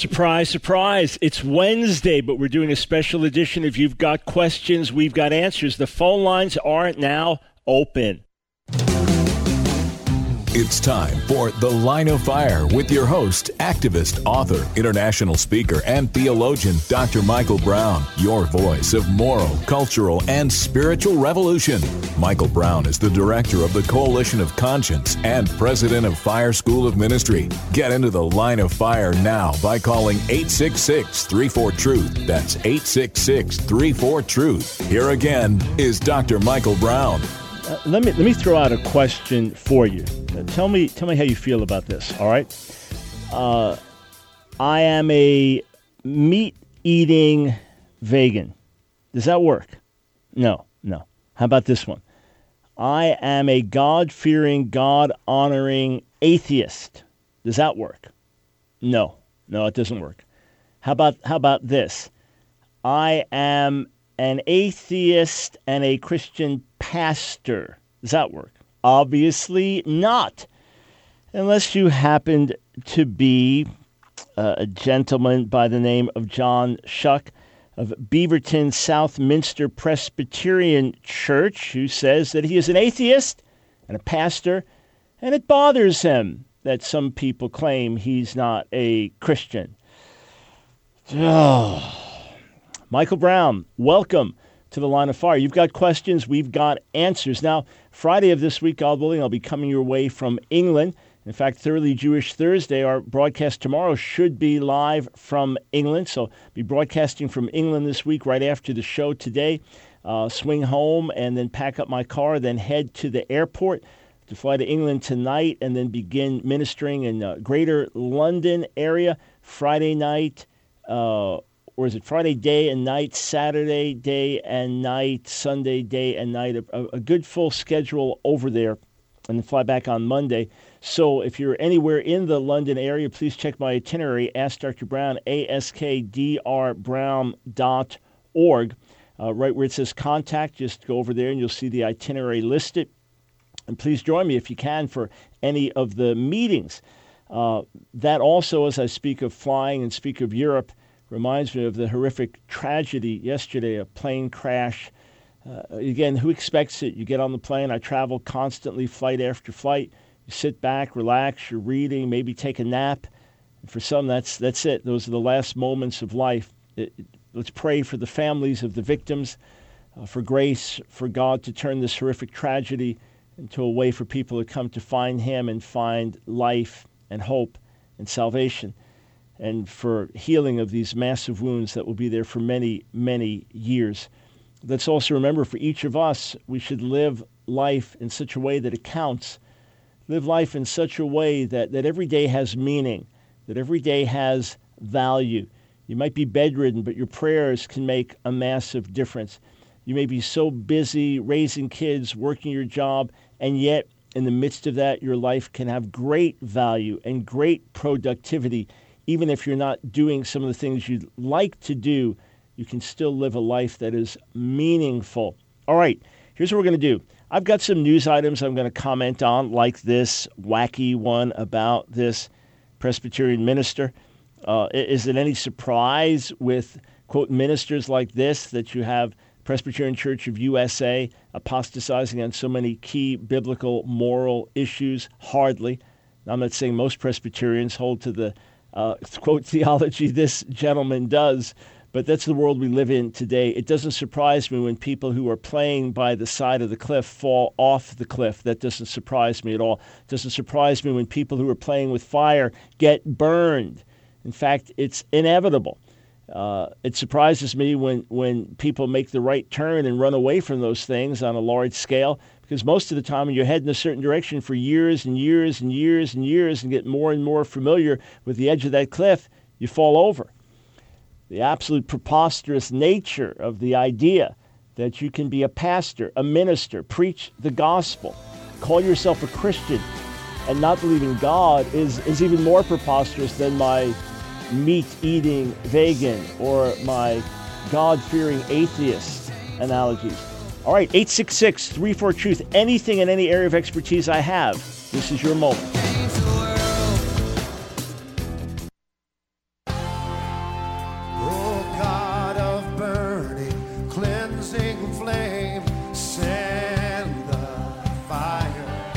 Surprise, surprise. It's Wednesday, but we're doing a special edition of You've Got Questions, We've Got Answers. The phone lines are now open. It's time for The Line of Fire with your host, activist, author, international speaker, and theologian, Dr. Michael Brown, your voice of moral, cultural, and spiritual revolution. Michael Brown is the director of the Coalition of Conscience and president of Fire School of Ministry. Get into The Line of Fire now by calling 866-34-TRUTH. That's 866-34-TRUTH. Here again is Dr. Michael Brown. Let me throw out a question for you. Tell me how you feel about this, all right? I am a meat-eating vegan. Does that work? No. How about this one? I am a God-fearing, God-honoring atheist. Does that work? No, it doesn't work. How about this? I am an atheist and a Christian pastor. Does that work? Obviously not. Unless you happened to be a gentleman by the name of John Shuck of Beaverton Southminster Presbyterian Church, who says that he is an atheist and a pastor, and it bothers him that some people claim he's not a Christian. Michael Brown, welcome to The Line of Fire. You've got questions, we've got answers. Now, Friday of this week, God willing, I'll be coming your way from England. In fact, Thoroughly Jewish Thursday, our broadcast tomorrow, should be live from England. So I'll be broadcasting from England this week right after the show today. Swing home and then pack up my car, then head to the airport to fly to England tonight and then begin ministering in the greater London area Friday night, or is it Friday day and night, Saturday day and night, Sunday day and night, a good full schedule over there, and then fly back on Monday. So if you're anywhere in the London area, please check my itinerary, Ask Dr. Brown, askdrbrown.org. Right where it says contact, just go over there and you'll see the itinerary listed. And please join me if you can for any of the meetings. That also, as I speak of flying and speak of Europe, reminds me of the horrific tragedy yesterday, a plane crash. Again, who expects it? You get on the plane. I travel constantly, flight after flight. You sit back, relax, you're reading, maybe take a nap. And for some, that's it. Those are the last moments of life. Let's pray for the families of the victims, for grace, for God to turn this horrific tragedy into a way for people to come to find Him and find life and hope and salvation, and for healing of these massive wounds that will be there for many, many years. Let's also remember for each of us, we should live life in such a way that it counts. Live life in such a way that every day has meaning, that every day has value. You might be bedridden, but your prayers can make a massive difference. You may be so busy raising kids, working your job, and yet in the midst of that, your life can have great value and great productivity. Even if you're not doing some of the things you'd like to do, you can still live a life that is meaningful. All right, here's what we're going to do. I've got some news items I'm going to comment on, like this wacky one about this Presbyterian minister. Is it any surprise with, quote, ministers like this that you have Presbyterian Church of USA apostatizing on so many key biblical moral issues? Hardly. I'm not saying most Presbyterians hold to the quote theology this gentleman does, but that's the world we live in today. It doesn't surprise me when people who are playing by the side of the cliff fall off the cliff. That doesn't surprise me at all. It doesn't surprise me when people who are playing with fire get burned. In fact, it's inevitable. It surprises me when people make the right turn and run away from those things on a large scale, because most of the time when you head in a certain direction for years and years and years and years and get more and more familiar with the edge of that cliff, you fall over. The absolute preposterous nature of the idea that you can be a pastor, a minister, preach the gospel, call yourself a Christian, and not believe in God is even more preposterous than my meat-eating vegan or my God-fearing atheist analogies. All right, 866-34-TRUTH. Anything in any area of expertise I have, this is your moment.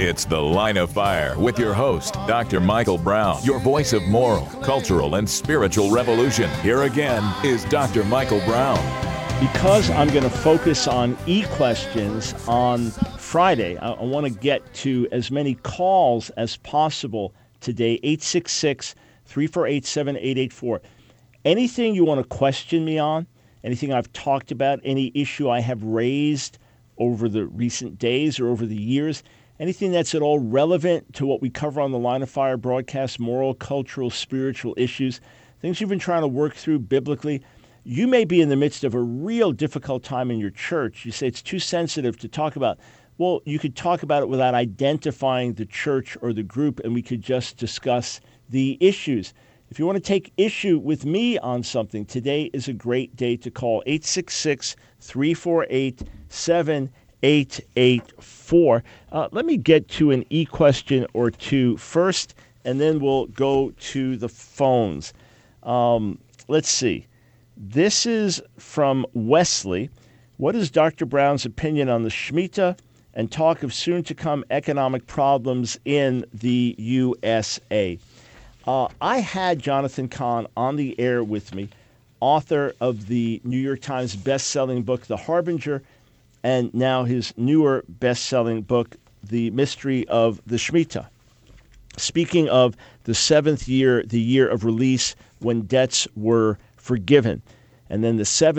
It's The Line of Fire with your host, Dr. Michael Brown, your voice of moral, cultural, and spiritual revolution. Here again is Dr. Michael Brown. Because I'm going to focus on e-questions on Friday, I want to get to as many calls as possible today, 866-348-7884. Anything you want to question me on, anything I've talked about, any issue I have raised over the recent days or over the years, anything that's at all relevant to what we cover on the Line of Fire broadcast, moral, cultural, spiritual issues, things you've been trying to work through biblically. You may be in the midst of a real difficult time in your church. You say it's too sensitive to talk about. Well, you could talk about it without identifying the church or the group, and we could just discuss the issues. If you want to take issue with me on something, today is a great day to call 866-348-7884. Let me get to an e-question or two first, and then we'll go to the phones. Let's see. This is from Wesley. What is Dr. Brown's opinion on the Shemitah and talk of soon-to-come economic problems in the USA? I had Jonathan Cahn on the air with me, author of the New York Times best-selling book, The Harbinger, and now his newer best-selling book, The Mystery of the Shemitah. Speaking of the seventh year, the year of release when debts were forgiven. And then the the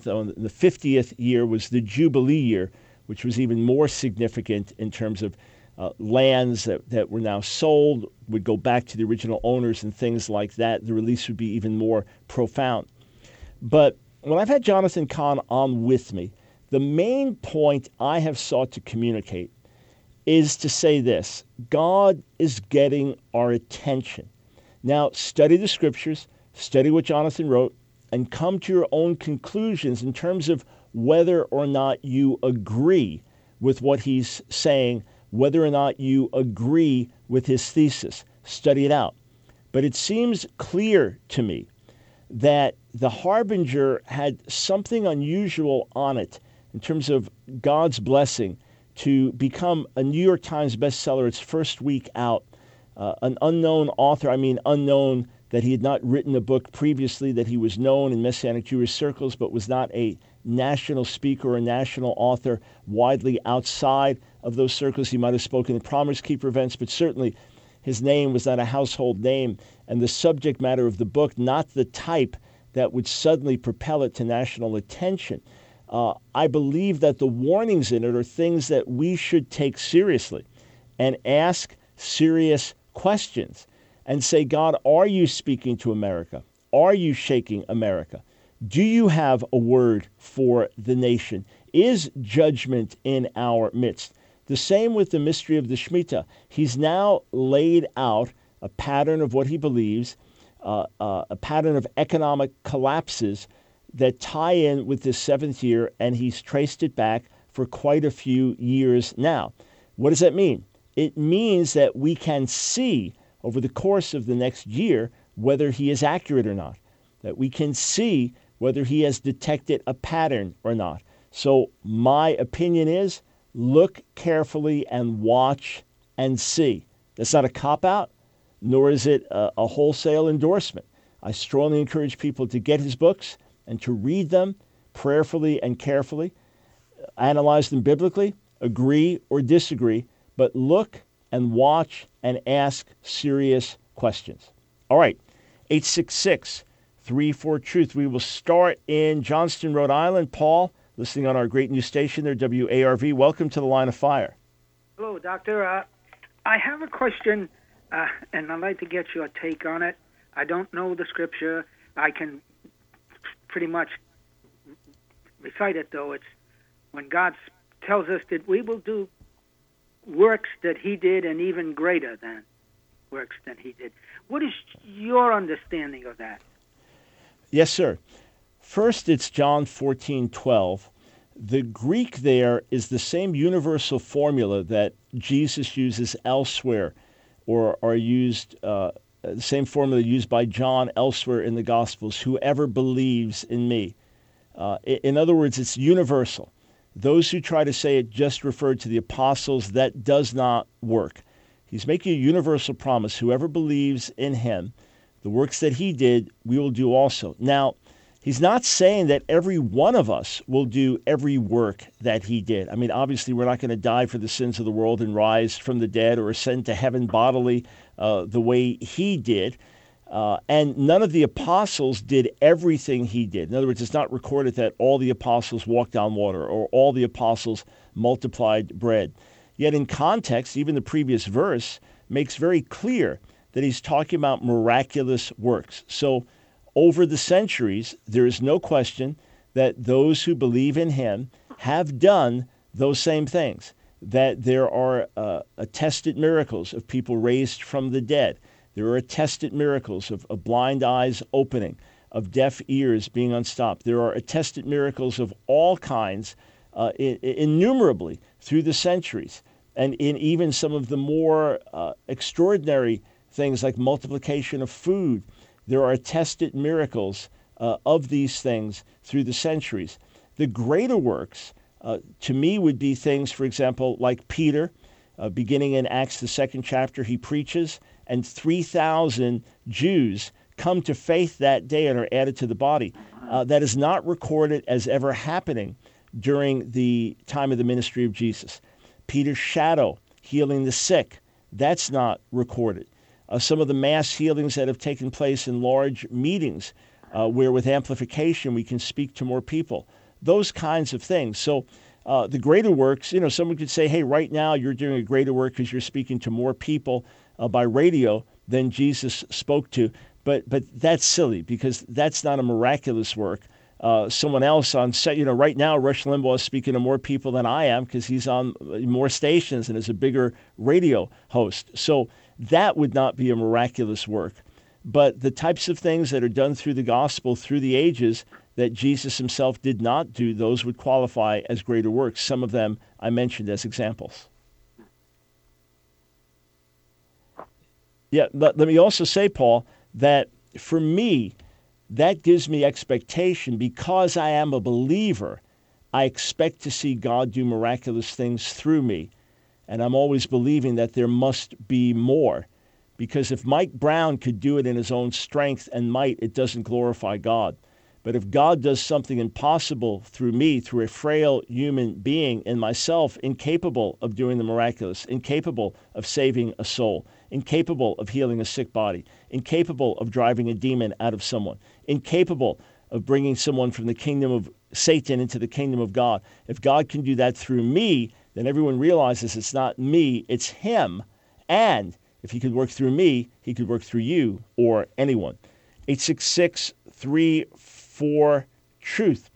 50th year was the Jubilee year, which was even more significant in terms of lands that were now sold, would go back to the original owners and things like that. The release would be even more profound. But when I've had Jonathan Cahn on with me, the main point I have sought to communicate is to say this: God is getting our attention. Now, study the scriptures, study what Jonathan wrote, and come to your own conclusions in terms of whether or not you agree with what he's saying, whether or not you agree with his thesis. Study it out. But it seems clear to me that The Harbinger had something unusual on it in terms of God's blessing to become a New York Times bestseller its first week out. An unknown author, unknown that he had not written a book previously, that he was known in Messianic Jewish circles, but was not a national speaker or a national author widely outside of those circles. He might have spoken at Promise Keeper events, but certainly his name was not a household name. And the subject matter of the book, not the type that would suddenly propel it to national attention. I believe that the warnings in it are things that we should take seriously and ask serious questions and say, God, are you speaking to America? Are you shaking America? Do you have a word for the nation? Is judgment in our midst? The same with the mystery of the Shemitah. He's now laid out a pattern of what he believes, a pattern of economic collapses that tie in with this seventh year, and he's traced it back for quite a few years now. What does that mean? It means that we can see over the course of the next year whether he is accurate or not, that we can see whether he has detected a pattern or not. So my opinion is, look carefully and watch and see. That's not a cop-out, nor is it a wholesale endorsement. I strongly encourage people to get his books and to read them prayerfully and carefully, analyze them biblically, agree or disagree, but look and watch and ask serious questions. All right, 866-34-TRUTH. We will start in Johnston, Rhode Island. Paul, listening on our great new station there, WARV. Welcome to the Line of Fire. Hello, Doctor. I have a question, and I'd like to get your take on it. I don't know the scripture. I can pretty much recite it, though. It's when God tells us that we will do works that he did and even greater than works than he did. What is your understanding of that? Yes, sir. First, it's John 14:12. The Greek there is the same universal formula that Jesus uses elsewhere, or are used, the same formula used by John elsewhere in the Gospels, whoever believes in me. In other words, it's universal. those who try to say it just referred to the apostles, that does not work. He's making a universal promise. Whoever believes in him, the works that he did, we will do also. Now, he's not saying that every one of us will do every work that he did. I mean, obviously, we're not going to die for the sins of the world and rise from the dead or ascend to heaven bodily the way he did. And none of the apostles did everything he did. In other words, it's not recorded that all the apostles walked on water or all the apostles multiplied bread. Yet in context, even the previous verse makes very clear that he's talking about miraculous works. So over the centuries, there is no question that those who believe in him have done those same things, that there are attested miracles of people raised from the dead. There are attested miracles of blind eyes opening, of deaf ears being unstopped. There are attested miracles of all kinds, innumerably through the centuries. And in even some of the more extraordinary things like multiplication of food, there are attested miracles of these things through the centuries. The greater works, to me, would be things, for example, like Peter, beginning in Acts, the 2nd chapter, he preaches, and 3,000 Jews come to faith that day and are added to the body. That is not recorded as ever happening during the time of the ministry of Jesus. Peter's shadow healing the sick, that's not recorded. Some of the mass healings that have taken place in large meetings where with amplification we can speak to more people, those kinds of things. So the greater works, someone could say, hey, right now you're doing a greater work because you're speaking to more people by radio than Jesus spoke to. But that's silly because that's not a miraculous work. Someone else on set, right now Rush Limbaugh is speaking to more people than I am because he's on more stations and is a bigger radio host. So that would not be a miraculous work. But the types of things that are done through the gospel, through the ages, that Jesus himself did not do, those would qualify as greater works. Some of them I mentioned as examples. Yeah, let me also say, Paul, that for me, that gives me expectation because I am a believer. I expect to see God do miraculous things through me. And I'm always believing that there must be more. Because if Mike Brown could do it in his own strength and might, it doesn't glorify God. But if God does something impossible through me, through a frail human being in myself, incapable of doing the miraculous, incapable of saving a soul, incapable of healing a sick body, incapable of driving a demon out of someone, incapable of bringing someone from the kingdom of Satan into the kingdom of God, if God can do that through me, then everyone realizes it's not me, it's him. And if he could work through me, he could work through you or anyone. 866-34-TRUTH.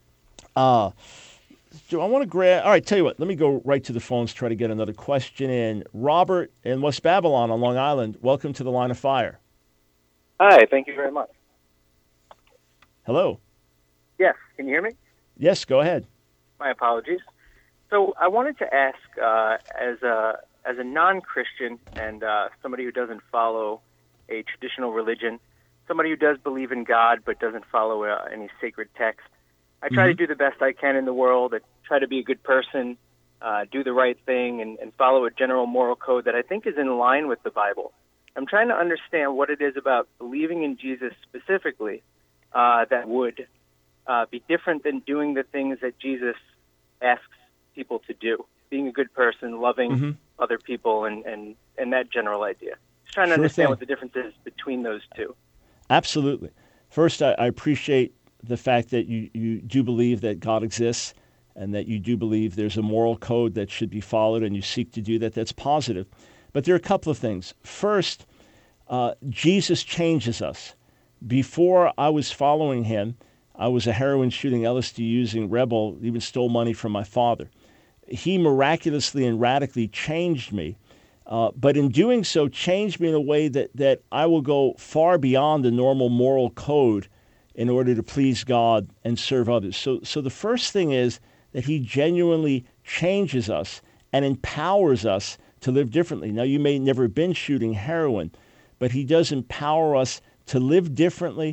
Do I want to grab... All right, tell you what. Let me go right to the phones, try to get another question in. Robert in West Babylon on Long Island, welcome to the Line of Fire. Hi, thank you very much. Hello. Yes, can you hear me? Yes, go ahead. My apologies. So I wanted to ask, as a non-Christian and somebody who doesn't follow a traditional religion, somebody who does believe in God but doesn't follow any sacred text, I try to do the best I can in the world. I try to be a good person, do the right thing, and follow a general moral code that I think is in line with the Bible. I'm trying to understand what it is about believing in Jesus specifically that would be different than doing the things that Jesus asks people to do, being a good person, loving other people, and that general idea. Just trying to understand what the difference is between those two. Absolutely. First, I appreciate the fact that you do believe that God exists and that you do believe there's a moral code that should be followed and you seek to do that. That's positive. But there are a couple of things. First, Jesus changes us. Before I was following him, I was a heroin shooting, LSD using rebel, even stole money from my father. He miraculously and radically changed me, but in doing so, changed me in a way that I will go far beyond the normal moral code in order to please God and serve others. So the first thing is that he genuinely changes us and empowers us to live differently. Now, you may never have been shooting heroin, but he does empower us to live differently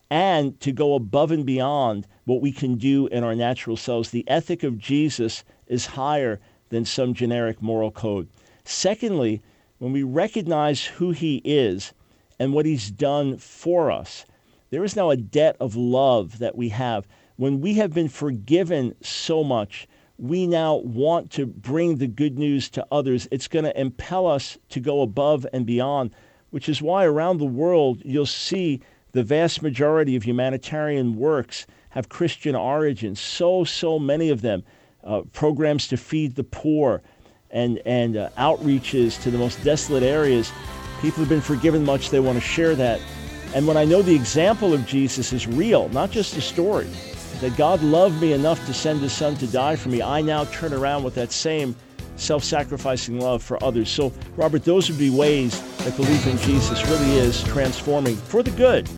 and to go above and beyond what we can do in our natural selves. The ethic of Jesus is higher than some generic moral code. Secondly, when we recognize who he is and what he's done for us, there is now a debt of love that we have. When we have been forgiven so much, we now want to bring the good news to others. It's going to impel us to go above and beyond, which is why around the world you'll see the vast majority of humanitarian works have Christian origins. So many of them, programs to feed the poor and outreaches to the most desolate areas. People have been forgiven much, they want to share that. And when I know the example of Jesus is real, not just a story, that God loved me enough to send his son to die for me, I now turn around with that same self-sacrificing love for others. So, Robert, those would be ways that belief in Jesus really is transforming for the good.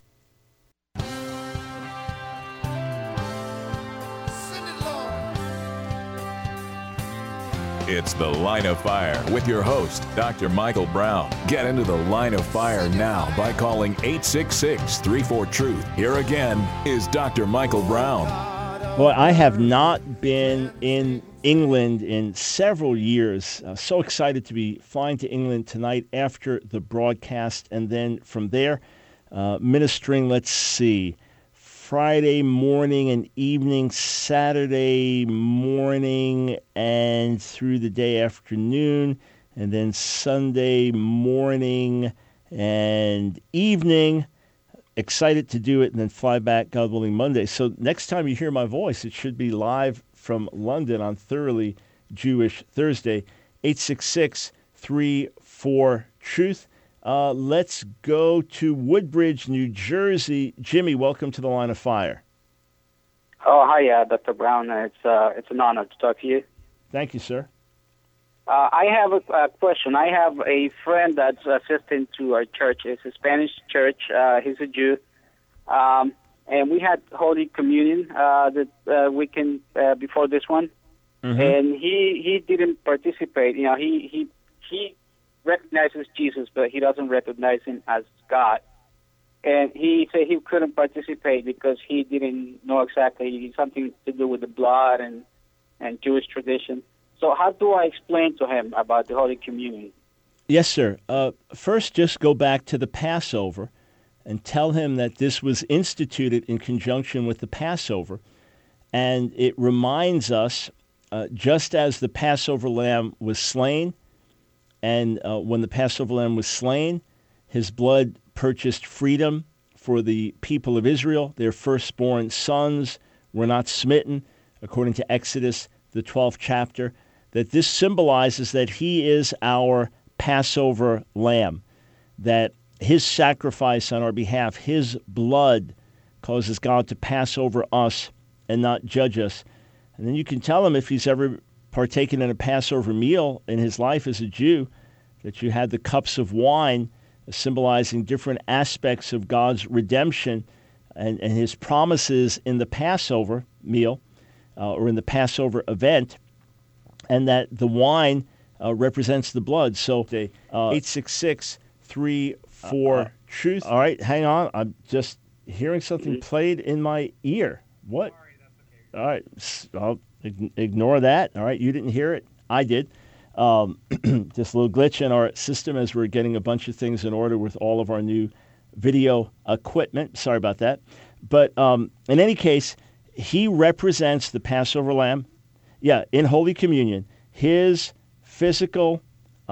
It's The Line of Fire with your host, Dr. Michael Brown. Get into the Line of Fire now by calling 866-34-TRUTH. Here again is Dr. Michael Brown. Well, I have not been in England in several years. So excited to be flying to England tonight after the broadcast, and then from there, ministering, let's see, Friday morning and evening, Saturday morning and through the day afternoon, and then Sunday morning and evening. Excited to do it and then fly back, God willing, Monday. So next time you hear my voice, it should be live from London on Thoroughly Jewish Thursday, 866-34-TRUTH. Let's go to Woodbridge, New Jersey. Jimmy, welcome to the Line of Fire. Oh, hi, Dr. Brown. It's an honor to talk to you. Thank you, sir. I have a question. I have a friend that's assisting to our church. It's a Spanish church. He's a Jew. And we had Holy Communion the weekend before this one. Mm-hmm. And he didn't participate. You know, he recognizes Jesus, but he doesn't recognize him as God. And he said he couldn't participate because he didn't know exactly something to do with the blood and Jewish tradition. So how do I explain to him about the Holy Communion? Yes, sir. First, just go back to the Passover and tell him that this was instituted in conjunction with the Passover. And it reminds us, just as the Passover lamb was slain, and when the Passover lamb was slain, his blood purchased freedom for the people of Israel. Their firstborn sons were not smitten, according to Exodus, the 12th chapter, that this symbolizes that he is our Passover lamb, that his sacrifice on our behalf, his blood, causes God to pass over us and not judge us. And then you can tell him if he's ever partaken in a Passover meal in his life as a Jew, that you had the cups of wine symbolizing different aspects of God's redemption and his promises in the Passover meal or in the Passover event, and that the wine represents the blood. So 866-34-TRUTH. All right, hang on. I'm just hearing something played in my ear. What? All right, I'll ignore that. All right, you didn't hear it. I did. Just a little glitch in our system as we're getting a bunch of things in order with all of our new video equipment. Sorry about that. But in any case, he represents the Passover lamb. Yeah, in Holy Communion, his physical.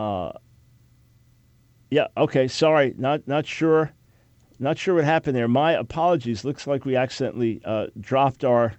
Sorry, not sure what happened there. My apologies. Looks like we accidentally dropped our.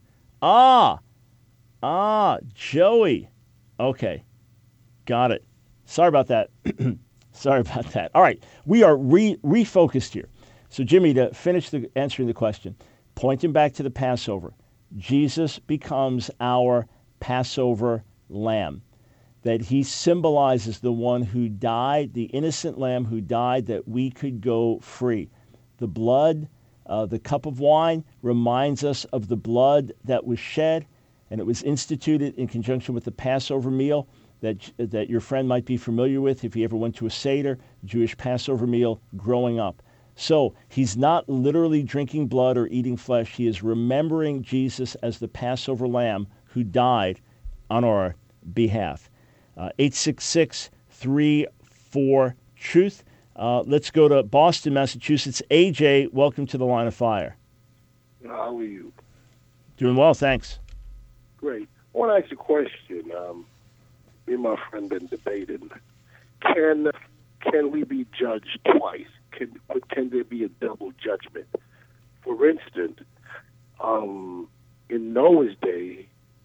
Joey. Okay, got it. Sorry about that. All right, we are refocused here. So, Jimmy, to finish answering the question, point him back to the Passover. Jesus becomes our Passover lamb, that he symbolizes the one who died, the innocent lamb who died that we could go free. The blood, the cup of wine reminds us of the blood that was shed, and it was instituted in conjunction with the Passover meal that your friend might be familiar with if he ever went to a Seder, Jewish Passover meal growing up. So he's not literally drinking blood or eating flesh. He is remembering Jesus as the Passover lamb who died on our behalf. 866-34-TRUTH. Let's go to Boston, Massachusetts. AJ, welcome to the Line of Fire. How are you? Doing well, thanks. Great. I want to ask you a question. Me and my friend been debating. Can we be judged twice? Can there be a double judgment? For instance, in Noah's day,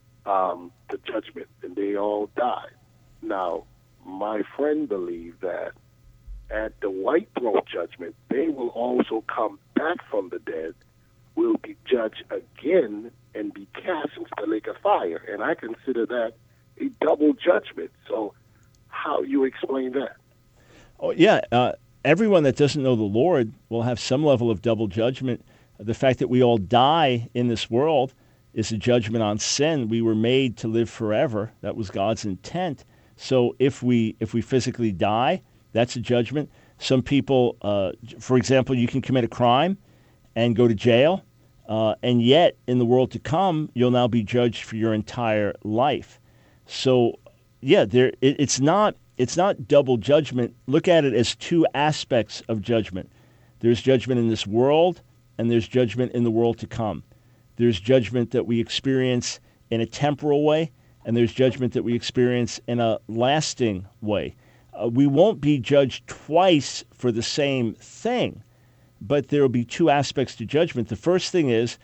the judgment, and they all died. Now, my friend believed that at the white throne judgment, they will also come back from the dead, will be judged again, and be cast into the lake of fire. And I consider that a double judgment. So how you explain that? Oh, yeah. Everyone that doesn't know the Lord will have some level of double judgment. The fact that we all die in this world is a judgment on sin. We were made to live forever. That was God's intent. So if we physically die, that's a judgment. Some people, for example, you can commit a crime and go to jail, and yet in the world to come, you'll now be judged for your entire life. So, yeah, it's not double judgment. Look at it as two aspects of judgment. There's judgment in this world, and there's judgment in the world to come. There's judgment that we experience in a temporal way, and there's judgment that we experience in a lasting way. We won't be judged twice for the same thing, but there will be two aspects to judgment. The first thing is,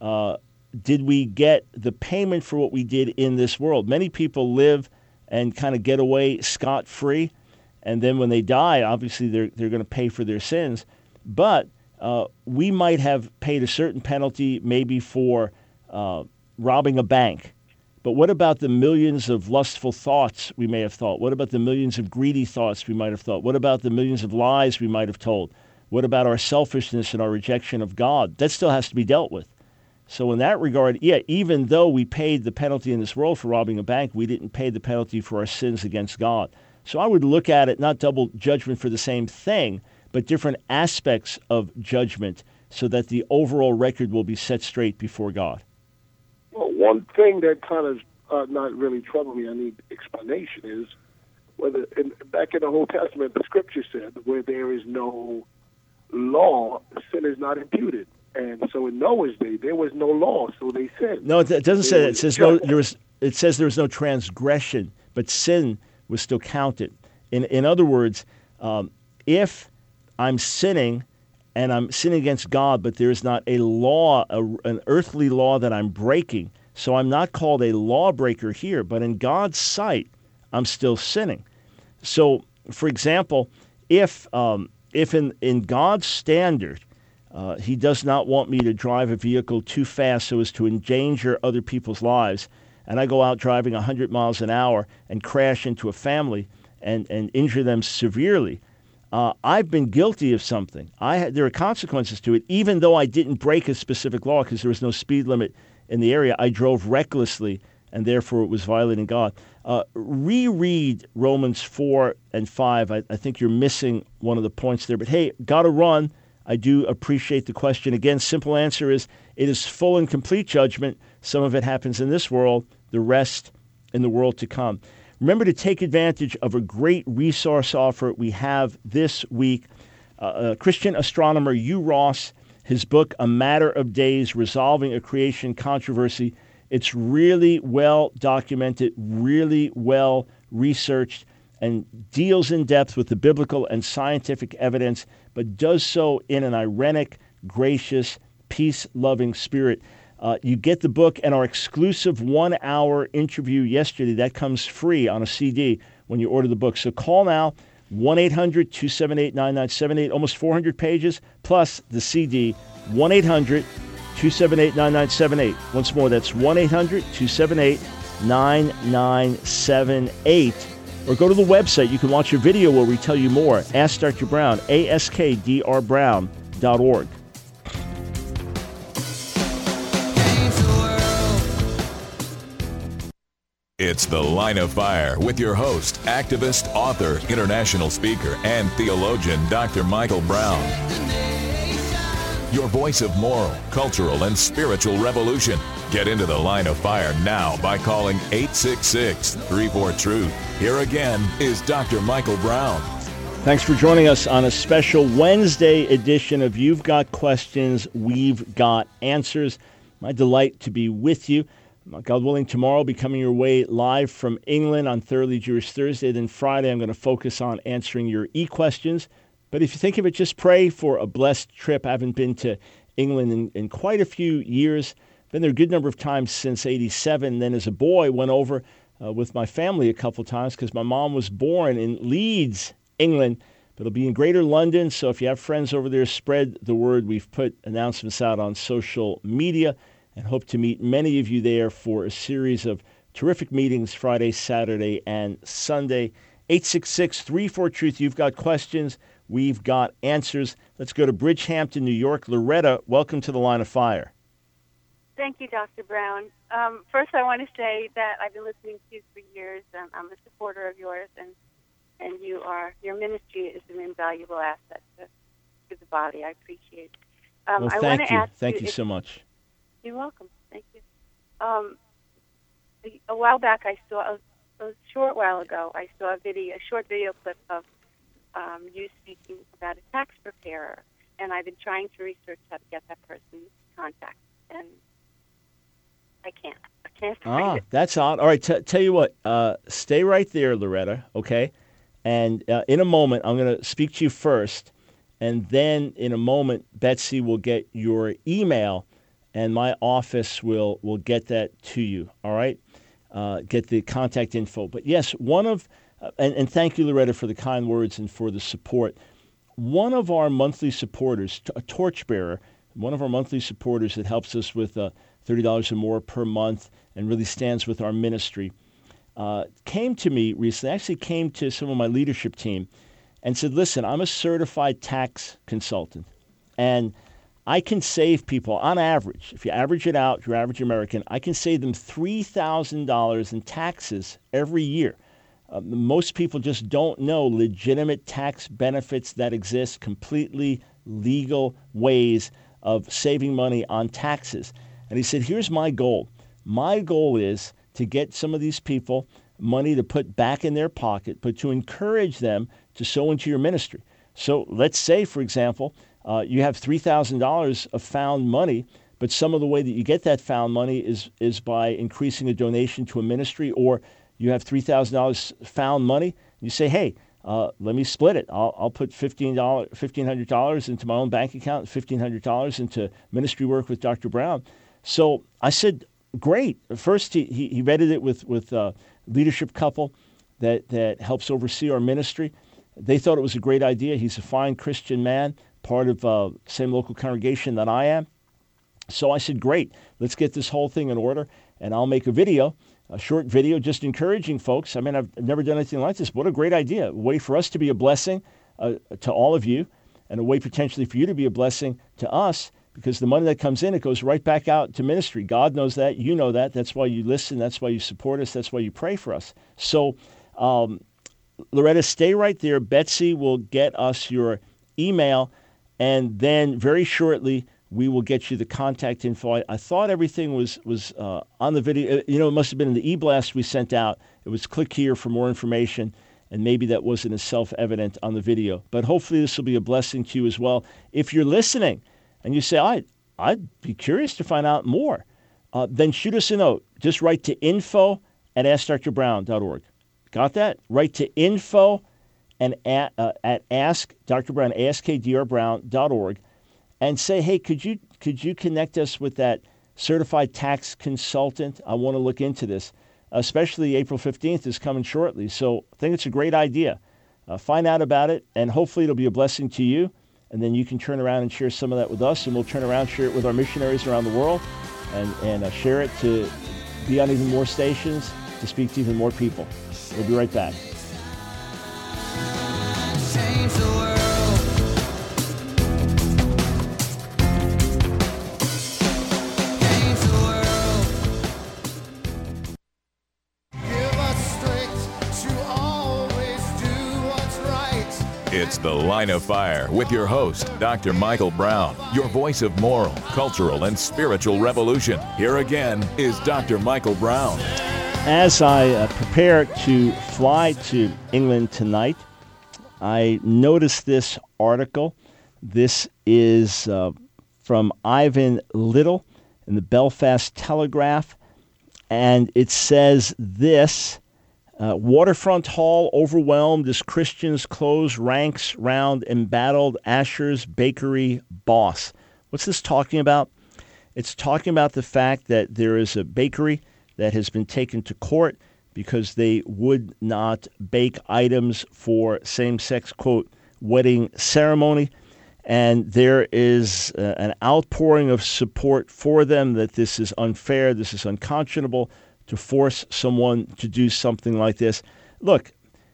did we get the payment for what we did in this world? Many people live and kind of get away scot-free, and then when they die, obviously they're going to pay for their sins. But we might have paid a certain penalty maybe for robbing a bank. But what about the millions of lustful thoughts we may have thought? What about the millions of greedy thoughts we might have thought? What about the millions of lies we might have told? What about our selfishness and our rejection of God? That still has to be dealt with. So in that regard, yeah, even though we paid the penalty in this world for robbing a bank, we didn't pay the penalty for our sins against God. So I would look at it, not double judgment for the same thing, but different aspects of judgment so that the overall record will be set straight before God. Well, one thing that kind of not really troubled me, I need explanation, is whether back in the Old Testament, the Scripture said where there is no law, sin is not imputed. And so in Noah's day, there was no law, so they sinned. No, it doesn't say that. It says it says there was no transgression, but sin was still counted. In other words, if I'm sinning and I'm sinning against God, but there is not a law, an earthly law that I'm breaking, so I'm not called a lawbreaker here, but in God's sight, I'm still sinning. So, for example, if in God's standard, He does not want me to drive a vehicle too fast so as to endanger other people's lives, and I go out driving 100 miles an hour and crash into a family and injure them severely, I've been guilty of something. There are consequences to it, even though I didn't break a specific law because there was no speed limit in the area. I drove recklessly, and therefore it was violating God. Reread Romans 4 and 5. I think you're missing one of the points there. But hey, got to run. I do appreciate the question. Again, simple answer is it is full and complete judgment. Some of it happens in this world, the rest in the world to come. Remember to take advantage of a great resource offer we have this week. Christian astronomer Hugh Ross, his book, A Matter of Days, Resolving a Creation Controversy. It's really well documented, really well researched, and deals in depth with the biblical and scientific evidence, but does so in an ironic, gracious, peace-loving spirit. You get the book and our exclusive 1-hour interview yesterday. That comes free on a CD when you order the book. So call now, 1-800-278-9978, almost 400 pages, plus the CD, 1-800-278-9978. Once more, that's 1-800-278-9978. Or go to the website. You can watch a video where we tell you more. Ask Dr. Brown, askdrbrown.org. It's The Line of Fire with your host, activist, author, international speaker, and theologian, Dr. Michael Brown. your voice of moral, cultural, and spiritual revolution. Get into the line of fire now by calling 866-34-TRUTH. Here again is Dr. Michael Brown. Thanks for joining us on a special Wednesday edition of You've Got Questions, We've Got Answers. My delight to be with you. God willing, tomorrow I'll be coming your way live from England on Thoroughly Jewish Thursday. Then Friday, I'm going to focus on answering your e-questions. But if you think of it, just pray for a blessed trip. I haven't been to England in quite a few years. Been there a good number of times since '87. Then as a boy, went over with my family a couple times because my mom was born in Leeds, England. But it'll be in Greater London. So if you have friends over there, spread the word. We've put announcements out on social media and hope to meet many of you there for a series of terrific meetings Friday, Saturday, and Sunday. 866-34-TRUTH. You've got questions. We've got answers. Let's go to Bridgehampton, New York. Loretta, welcome to the Line of Fire. Thank you, Dr. Brown. First, I want to say that I've been listening to you for years. I'm a supporter of yours, and your ministry is an invaluable asset to the body. I appreciate it. Well, thank you. Thank you so much. You're welcome. Thank you. A while back, a short while ago, I saw a short video clip of you speaking about a tax preparer, and I've been trying to research how to get that person's contact, and I can't find it. That's odd. All right, tell you what, stay right there, Loretta, okay? And in a moment, I'm going to speak to you first, and then in a moment, Betsy will get your email, and my office will get that to you, all right? Get the contact info. But yes, and thank you, Loretta, for the kind words and for the support. One of our monthly supporters, a torchbearer, one of our monthly supporters that helps us with $30 or more per month and really stands with our ministry, came to me recently, actually came to some of my leadership team and said, listen, I'm a certified tax consultant, and I can save people, on average, if you average it out, your average American, I can save them $3,000 in taxes every year. Most people just don't know legitimate tax benefits that exist, completely legal ways of saving money on taxes. And he said, here's my goal. My goal is to get some of these people money to put back in their pocket, but to encourage them to sow into your ministry. So let's say, for example, you have $3,000 of found money, but some of the way that you get that found money is by increasing a donation to a ministry, or you have $3,000 found money. You say, hey, let me split it. I'll put $1,500 into my own bank account, $1,500 into ministry work with Dr. Brown. So I said, great. First, he vetted it with a leadership couple that helps oversee our ministry. They thought it was a great idea. He's a fine Christian man, part of the same local congregation that I am. So I said, great, let's get this whole thing in order, and I'll make a short video, just encouraging folks. I mean, I've never done anything like this. What a great idea. A way for us to be a blessing to all of you, and a way potentially for you to be a blessing to us, because the money that comes in, it goes right back out to ministry. God knows that. You know that. That's why you listen. That's why you support us. That's why you pray for us. So, Loretta, stay right there. Betsy will get us your email, and then very shortly we will get you the contact info. I thought everything was on the video. It must have been in the e-blast we sent out. It was click here for more information, and maybe that wasn't as self-evident on the video. But hopefully this will be a blessing to you as well. If you're listening and you say, I'd be curious to find out more, then shoot us a note. Just write to info@askdrbrown.org. Got that? Write to info and at Ask Dr. Brown, askdrbrown.org, and say, hey, could you connect us with that certified tax consultant? I want to look into this. Especially April 15th is coming shortly, so I think it's a great idea. Find out about it, and hopefully it'll be a blessing to you, and then you can turn around and share some of that with us, and we'll turn around and share it with our missionaries around the world, and share it to be on even more stations, to speak to even more people. We'll be right back. Change the world. Change the world. Give us strength to always do what's right. It's It's The Line of Fire with your host, Dr. Michael Brown, your voice of moral, cultural, and spiritual revolution. Here again is Dr. Michael Brown. As I prepare to fly to England tonight, I noticed this article. This is from Ivan Little in the Belfast Telegraph, and it says this: Waterfront Hall overwhelmed as Christians close ranks round embattled Asher's Bakery boss. What's this talking about? It's talking about the fact that there is a bakery that has been taken to court because they would not bake items for same-sex, quote, wedding ceremony. And there is an outpouring of support for them, that this is unfair, this is unconscionable to force someone to do something like this. Look,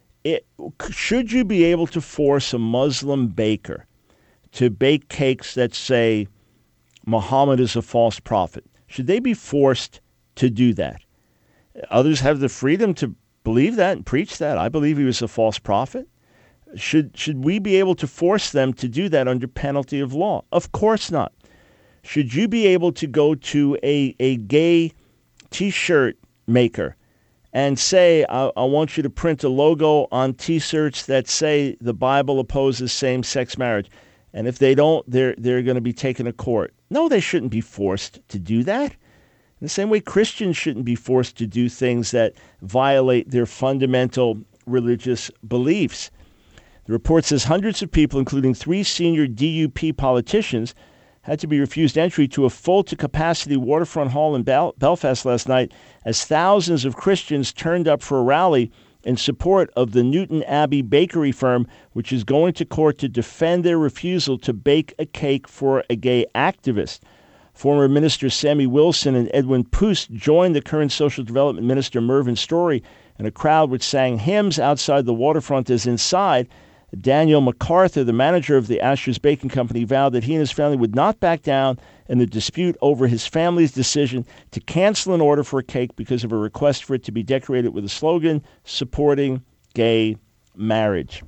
should you be able to force a Muslim baker to bake cakes that say Muhammad is a false prophet? Should they be forced to do that? Others have the freedom to believe that and preach that. I believe he was a false prophet. Should we be able to force them to do that under penalty of law? Of course not. Should you be able to go to a gay T-shirt maker and say, I want you to print a logo on T-shirts that say the Bible opposes same-sex marriage, and if they don't, they're going to be taken to court? No, they shouldn't be forced to do that. In the same way, Christians shouldn't be forced to do things that violate their fundamental religious beliefs. The report says hundreds of people, including 3 senior DUP politicians, had to be refused entry to a full-to-capacity Waterfront Hall in Belfast last night as thousands of Christians turned up for a rally in support of the Newton Abbey bakery firm, which is going to court to defend their refusal to bake a cake for a gay activist. Former Minister Sammy Wilson and Edwin Poost joined the current Social Development Minister Mervyn Story in a crowd which sang hymns outside the waterfront as inside. Daniel MacArthur, the manager of the Asher's Baking Company, vowed that he and his family would not back down in the dispute over his family's decision to cancel an order for a cake because of a request for it to be decorated with a slogan supporting gay marriage.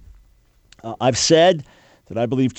I've said that I believe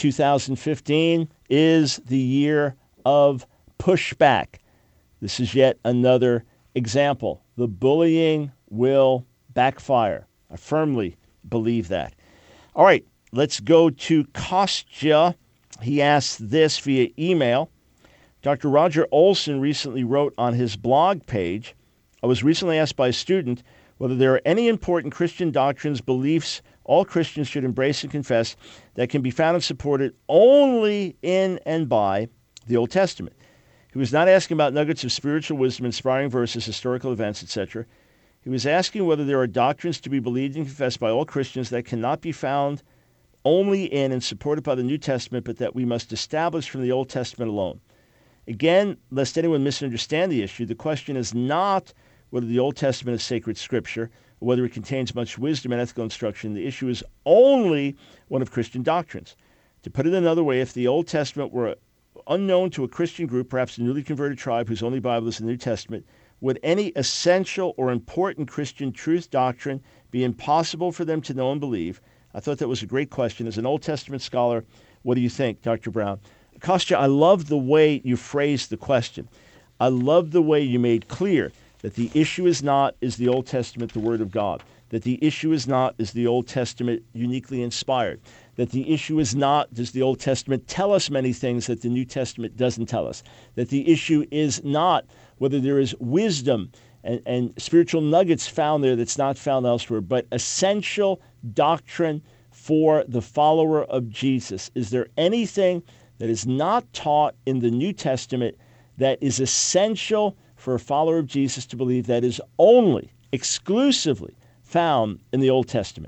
2015 is the year of pushback. This is yet another example. The bullying will backfire. I firmly believe that. All right, let's go to Kostya. He asked this via email. Dr. Roger Olson recently wrote on his blog page, I was recently asked by a student whether there are any important Christian doctrines, beliefs all Christians should embrace and confess that can be found and supported only in and by the Old Testament. He was not asking about nuggets of spiritual wisdom, inspiring verses, historical events, etc. He was asking whether there are doctrines to be believed and confessed by all Christians that cannot be found only in and supported by the New Testament, but that we must establish from the Old Testament alone. Again, lest anyone misunderstand the issue, the question is not whether the Old Testament is sacred scripture or whether it contains much wisdom and ethical instruction. The issue is only one of Christian doctrines. To put it another way, if the Old Testament were unknown to a Christian group, perhaps a newly converted tribe whose only Bible is the New Testament, would any essential or important Christian truth doctrine be impossible for them to know and believe? I thought that was a great question. As an Old Testament scholar, what do you think, Dr. Brown? Kostya, I love the way you phrased the question. I love the way you made clear that the issue is not, is the Old Testament the Word of God? That the issue is not, is the Old Testament uniquely inspired? That the issue is not, does the Old Testament tell us many things that the New Testament doesn't tell us? That the issue is not whether there is wisdom and spiritual nuggets found there that's not found elsewhere, but essential doctrine for the follower of Jesus. Is there anything that is not taught in the New Testament that is essential for a follower of Jesus to believe, that is only, exclusively found in the Old Testament?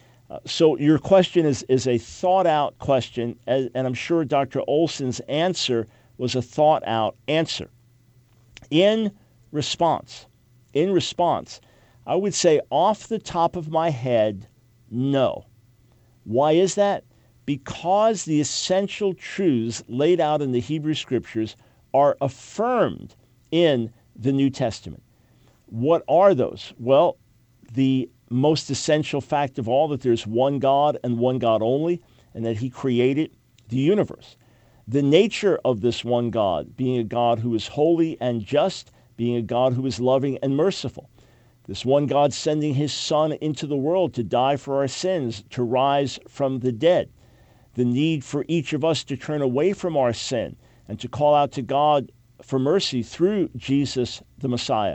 So your question is a thought-out question, and I'm sure Dr. Olson's answer was a thought-out answer. In response, I would say off the top of my head, no. Why is that? Because the essential truths laid out in the Hebrew Scriptures are affirmed in the New Testament. What are those? Well, the most essential fact of all, that there's one God and one God only, and that he created the universe. The nature of this one God, being a God who is holy and just, being a God who is loving and merciful. This one God sending his Son into the world to die for our sins, to rise from the dead. The need for each of us to turn away from our sin and to call out to God for mercy through Jesus the Messiah,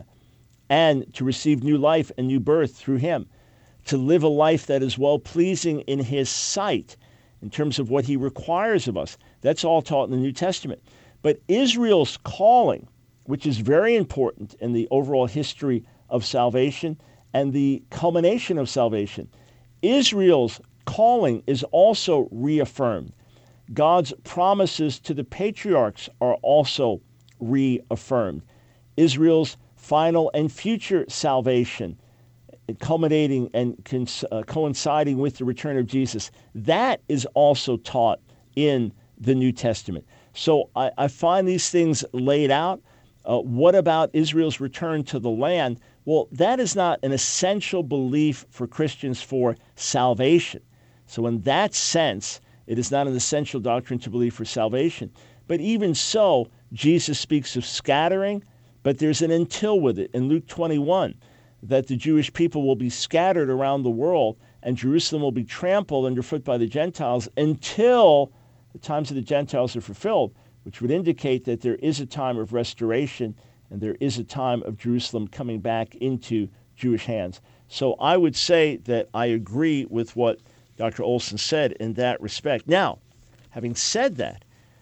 and to receive new life and new birth through him, to live a life that is well-pleasing in his sight in terms of what he requires of us. That's all taught in the New Testament. But Israel's calling, which is very important in the overall history of salvation and the culmination of salvation, Israel's calling is also reaffirmed. God's promises to the patriarchs are also reaffirmed. Israel's final and future salvation, culminating and coinciding with the return of Jesus, that is also taught in the New Testament. So I find these things laid out. What about Israel's return to the land? Well, that is not an essential belief for Christians for salvation. So in that sense, it is not an essential doctrine to believe for salvation. But even so, Jesus speaks of scattering, but there's an until with it in Luke 21, that the Jewish people will be scattered around the world and Jerusalem will be trampled underfoot by the Gentiles until the times of the Gentiles are fulfilled, which would indicate that there is a time of restoration and there is a time of Jerusalem coming back into Jewish hands. So I would say that I agree with what Dr. Olson said in that respect. Now, having said that,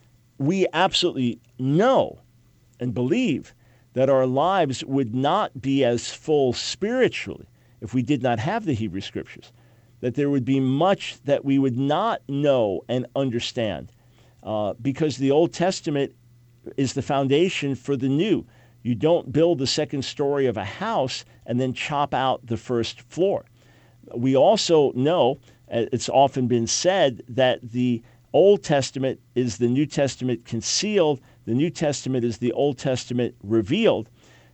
we absolutely know and believe that our lives would not be as full spiritually if we did not have the Hebrew Scriptures, that there would be much that we would not know and understand, because the Old Testament is the foundation for the New. You don't build the second story of a house and then chop out the first floor. We also know, it's often been said, that the Old Testament is the New Testament concealed. The New Testament is the Old Testament revealed.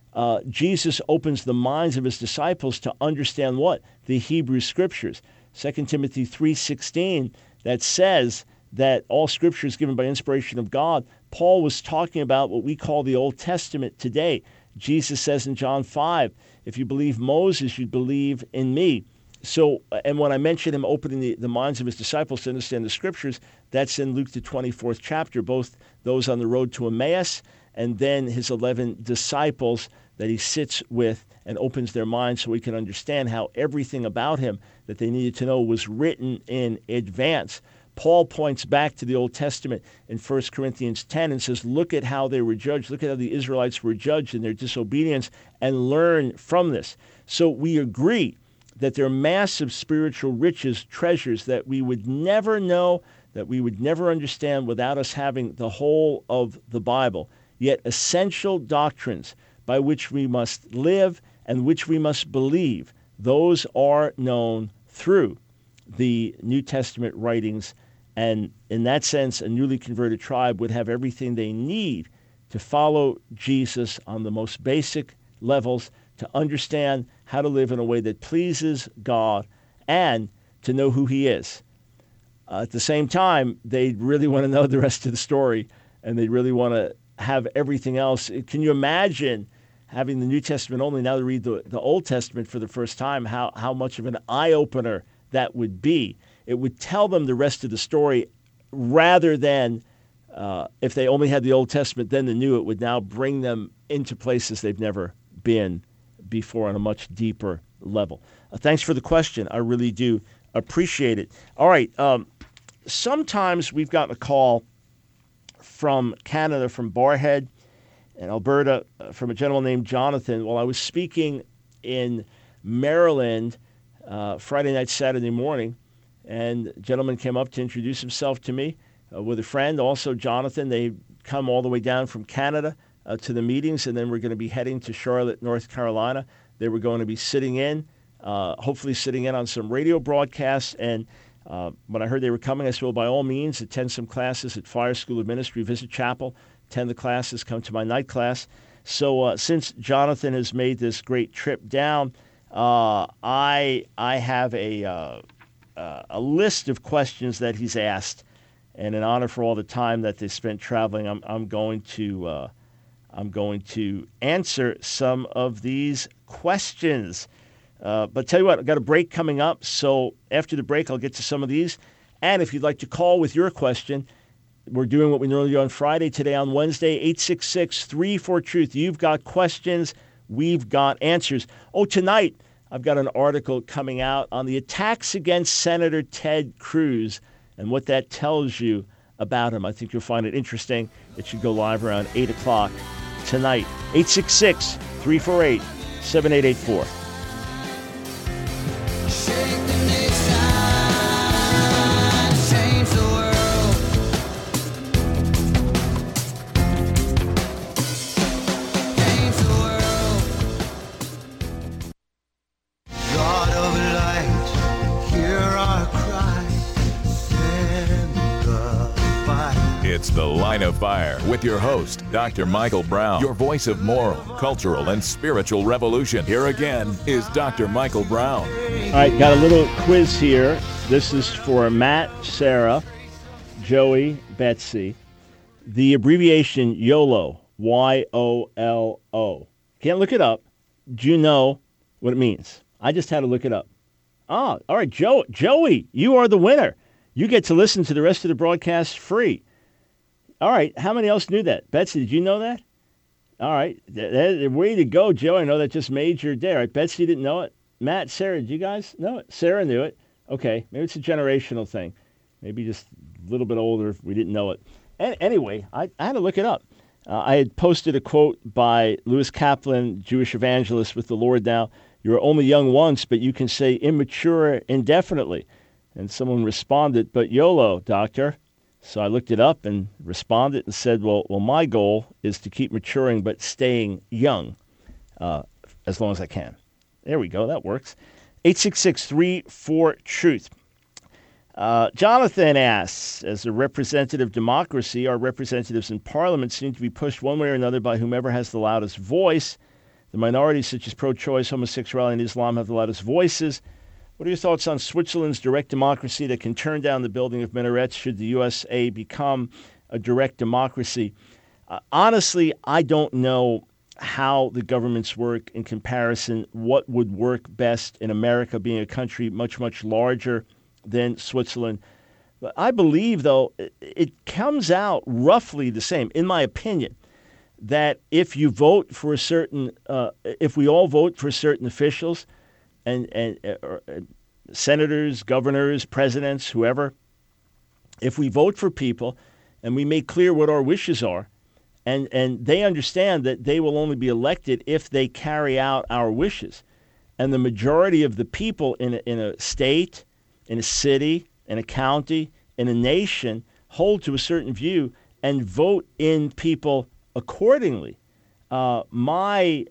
Jesus opens the minds of his disciples to understand what? The Hebrew Scriptures. 2 Timothy 3:16, that says that all Scripture is given by inspiration of God. Paul was talking about what we call the Old Testament today. Jesus says in John 5, if you believe Moses, you believe in me. So, and when I mentioned him opening the minds of his disciples to understand the Scriptures, that's in Luke the 24th chapter, both those on the road to Emmaus and then his 11 disciples that he sits with and opens their minds so we can understand how everything about him that they needed to know was written in advance. Paul points back to the Old Testament in 1 Corinthians 10 and says, look at how they were judged. Look at how the Israelites were judged in their disobedience and learn from this. So we agree that there are massive spiritual riches, treasures that we would never know, that we would never understand without us having the whole of the Bible, yet essential doctrines by which we must live and which we must believe. Those are known through the New Testament writings, and in that sense, a newly converted tribe would have everything they need to follow Jesus on the most basic levels, to understand how to live in a way that pleases God and to know who he is. At the same time, they really want to know the rest of the story, and they really want to have everything else. Can you imagine having the New Testament only, now to read the Old Testament for the first time, how much of an eye-opener that would be? It would tell them the rest of the story rather than if they only had the Old Testament, then the New, it would now bring them into places they've never been before on a much deeper level. Thanks for the question. I really do appreciate it. All right. Sometimes we've gotten a call from Canada, from Barrhead in Alberta, from a gentleman named Jonathan. Well, I was speaking in Maryland Friday night, Saturday morning, and a gentleman came up to introduce himself to me with a friend, also Jonathan. They come all the way down from Canada to the meetings, and then we're going to be heading to Charlotte, North Carolina. They were going to be sitting in, hopefully sitting in on some radio broadcasts. And when I heard they were coming, I said, well, by all means, attend some classes at Fire School of Ministry, visit chapel, attend the classes, come to my night class. So since Jonathan has made this great trip down, I have a a list of questions that he's asked, and in honor for all the time that they spent traveling, I'm going to answer some of these questions. But tell you what, I've got a break coming up, so after the break, I'll get to some of these. And if you'd like to call with your question, we're doing what we normally do on Friday, today on Wednesday, 866-34-TRUTH. You've got questions, we've got answers. Oh, tonight, I've got an article coming out on the attacks against Senator Ted Cruz and what that tells you about him. I think you'll find it interesting. It should go live around 8 o'clock tonight. 866-348-7884. Shake the nation, change the world. Change the world. God of light, hear our cry. Send the fire. It's The Line of Fire with your host, Dr. Michael Brown, your voice of moral, cultural, and spiritual revolution. Here again is Dr. Michael Brown. All right, got a little quiz here. This is for Matt, Sarah, Joey, Betsy. The abbreviation YOLO, Y-O-L-O. Can't look it up. Do you know what it means? I just had to look it up. Ah, all right, Joey, you are the winner. You get to listen to the rest of the broadcast free. All right, how many else knew that? Betsy, did you know that? All right, way to go, Joe. I know that just made your day. All right, Betsy didn't know it. Matt, Sarah, did you guys know it? Sarah knew it. Okay, maybe it's a generational thing. Maybe just a little bit older if we didn't know it. Anyway, I had to look it up. I had posted a quote by Lewis Kaplan, Jewish evangelist with the Lord now. You're only young once, but you can say immature indefinitely. And someone responded, but YOLO, doctor. So I looked it up and responded and said, well, my goal is to keep maturing but staying young as long as I can. There we go. That works. 866-34-TRUTH. Jonathan asks, as a representative democracy, our representatives in Parliament seem to be pushed one way or another by whomever has the loudest voice. The minorities, such as pro-choice, homosexuality, and Islam, have the loudest voices. What are your thoughts on Switzerland's direct democracy that can turn down the building of minarets should the USA become a direct democracy? Honestly, I don't know how the governments work in comparison, what would work best in America being a country much, much larger than Switzerland. But I believe, though, it comes out roughly the same, in my opinion, that if you vote for a certain, if we all vote for certain officials and senators, governors, presidents, whoever, if we vote for people and we make clear what our wishes are, and they understand that they will only be elected if they carry out our wishes. And the majority of the people in a state, in a city, in a county, in a nation hold to a certain view and vote in people accordingly. My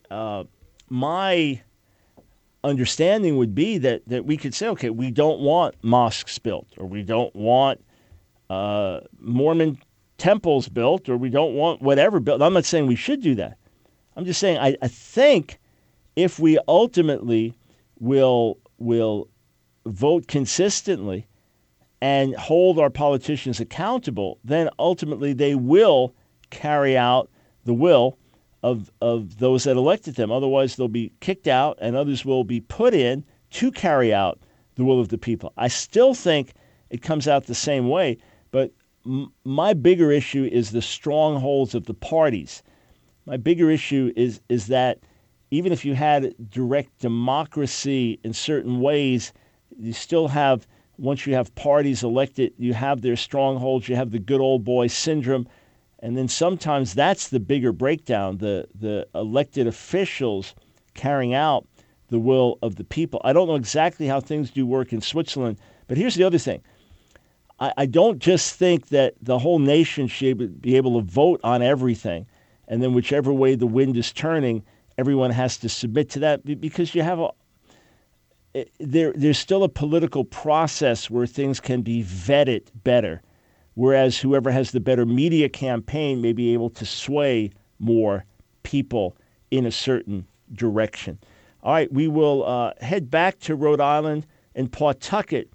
understanding would be that we could say, okay, we don't want mosques built, or we don't want Mormon temples built, or we don't want whatever built. I'm not saying we should do that. I'm just saying I think if we ultimately will vote consistently and hold our politicians accountable, then ultimately they will carry out the will of those that elected them. Otherwise, they'll be kicked out and others will be put in to carry out the will of the people. I still think it comes out the same way, but my bigger issue is the strongholds of the parties. My bigger issue is that even if you had direct democracy in certain ways, you still have, once you have parties elected, you have their strongholds, you have the good old boy syndrome, and then sometimes that's the bigger breakdown, the elected officials carrying out the will of the people. I don't know exactly how things do work in Switzerland, but here's the other thing. I don't just think that the whole nation should be able to vote on everything, and then whichever way the wind is turning, everyone has to submit to that, because you have there's still a political process where things can be vetted better, whereas whoever has the better media campaign may be able to sway more people in a certain direction. All right, we will head back to Rhode Island and Pawtucket.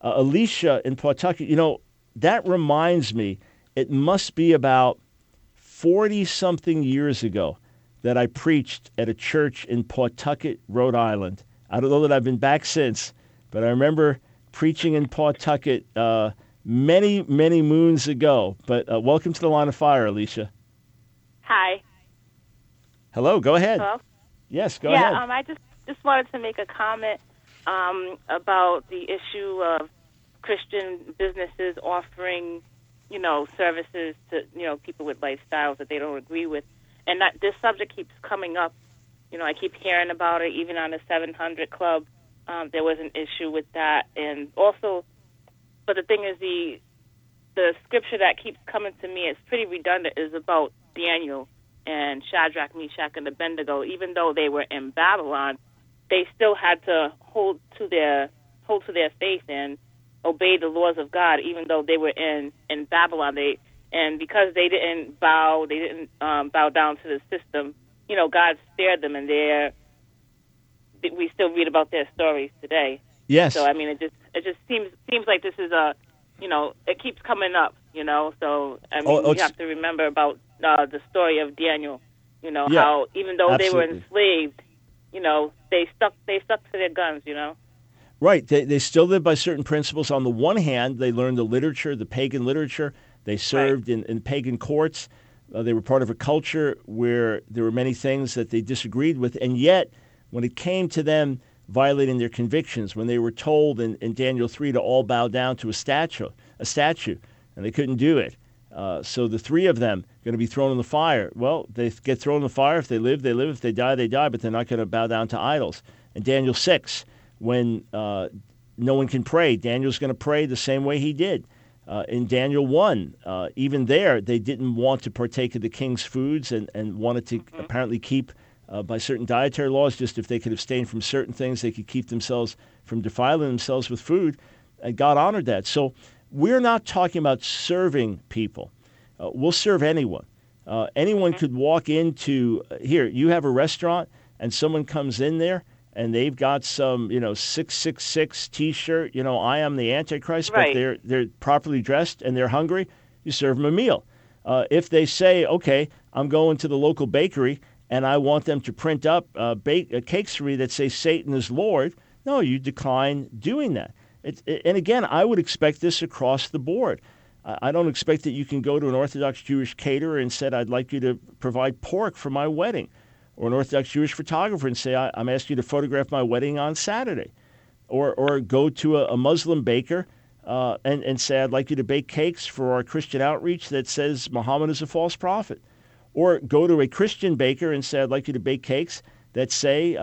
Alicia in Pawtucket, that reminds me, it must be about 40-something years ago that I preached at a church in Pawtucket, Rhode Island. I don't know that I've been back since, but I remember preaching in Pawtucket many, many moons ago. But welcome to the Line of Fire, Alicia. Hi. Hello, go ahead. Hello? Yes, go ahead. I just wanted to make a comment about the issue of Christian businesses offering, services to, people with lifestyles that they don't agree with. And this subject keeps coming up. I keep hearing about it, even on the 700 Club. There was an issue with that. And also, but the thing is, the scripture that keeps coming to me, it's pretty redundant, is about Daniel and Shadrach, Meshach, and Abednego. Even though they were in Babylon, they still had to hold to their faith and obey the laws of God, even though they were in Babylon. And because they didn't bow down to the system, God spared them, and we still read about their stories today. Yes. So it just seems like this is it keeps coming up. So we have to remember about the story of Daniel. How even though absolutely. they were enslaved, they stuck to their guns. Right. They still live by certain principles. On the one hand, they learned the literature, the pagan literature. They served in pagan courts. They were part of a culture where there were many things that they disagreed with. And yet, when it came to them violating their convictions, when they were told in Daniel 3 to all bow down to a statue, and they couldn't do it. So the three of them are going to be thrown in the fire. Well, they get thrown in the fire. If they live, they live. If they die, they die. But they're not going to bow down to idols. In Daniel 6, when no one can pray, Daniel's going to pray the same way he did. In Daniel 1, even there, they didn't want to partake of the king's foods and wanted to apparently keep, by certain dietary laws, just if they could abstain from certain things, they could keep themselves from defiling themselves with food. And God honored that. So we're not talking about serving people. We'll serve anyone. Anyone could walk into, here, you have a restaurant, and someone comes in there, and they've got some, 666 T-shirt, I am the Antichrist, right. But they're properly dressed and they're hungry, you serve them a meal. If they say, okay, I'm going to the local bakery and I want them to print up cakes for me that say Satan is Lord, no, you decline doing that. And again, I would expect this across the board. I don't expect that you can go to an Orthodox Jewish caterer and said, I'd like you to provide pork for my wedding. Or an Orthodox Jewish photographer and say, I'm asking you to photograph my wedding on Saturday. Or go to a Muslim baker and say, I'd like you to bake cakes for our Christian outreach that says Muhammad is a false prophet. Or go to a Christian baker and say, I'd like you to bake cakes that say,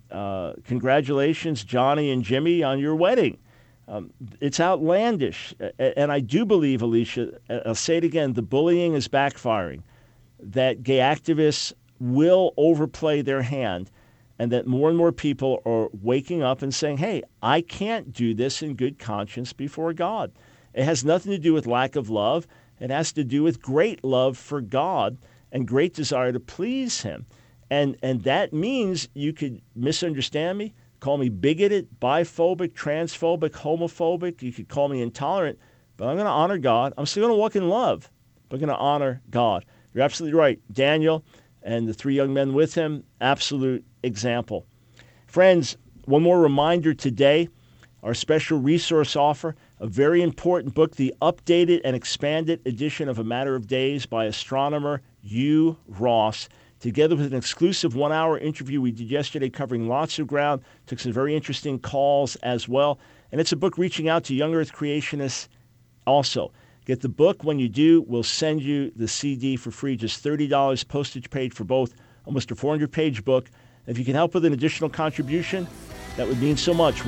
congratulations, Johnny and Jimmy, on your wedding. It's outlandish. And I do believe, Alicia, I'll say it again, the bullying is backfiring, that gay activists will overplay their hand, and that more and more people are waking up and saying, hey, I can't do this in good conscience before God. It has nothing to do with lack of love. It has to do with great love for God and great desire to please him. And that means you could misunderstand me, call me bigoted, biphobic, transphobic, homophobic. You could call me intolerant, but I'm going to honor God. I'm still going to walk in love, but I'm going to honor God. You're absolutely right. Daniel and the three young men with him, absolute example. Friends, one more reminder today, our special resource offer, a very important book, the updated and expanded edition of A Matter of Days by astronomer Hugh Ross, together with an exclusive 1-hour interview we did yesterday covering lots of ground, took some very interesting calls as well. And it's a book reaching out to young Earth creationists also. Get the book. When you do, we'll send you the CD for free, just $30 postage paid for both, almost a 400-page book. If you can help with an additional contribution, that would mean so much.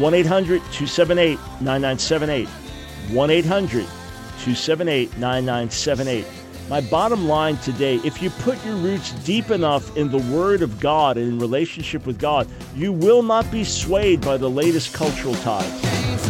1-800-278-9978. 1-800-278-9978. My bottom line today, if you put your roots deep enough in the Word of God and in relationship with God, you will not be swayed by the latest cultural tides.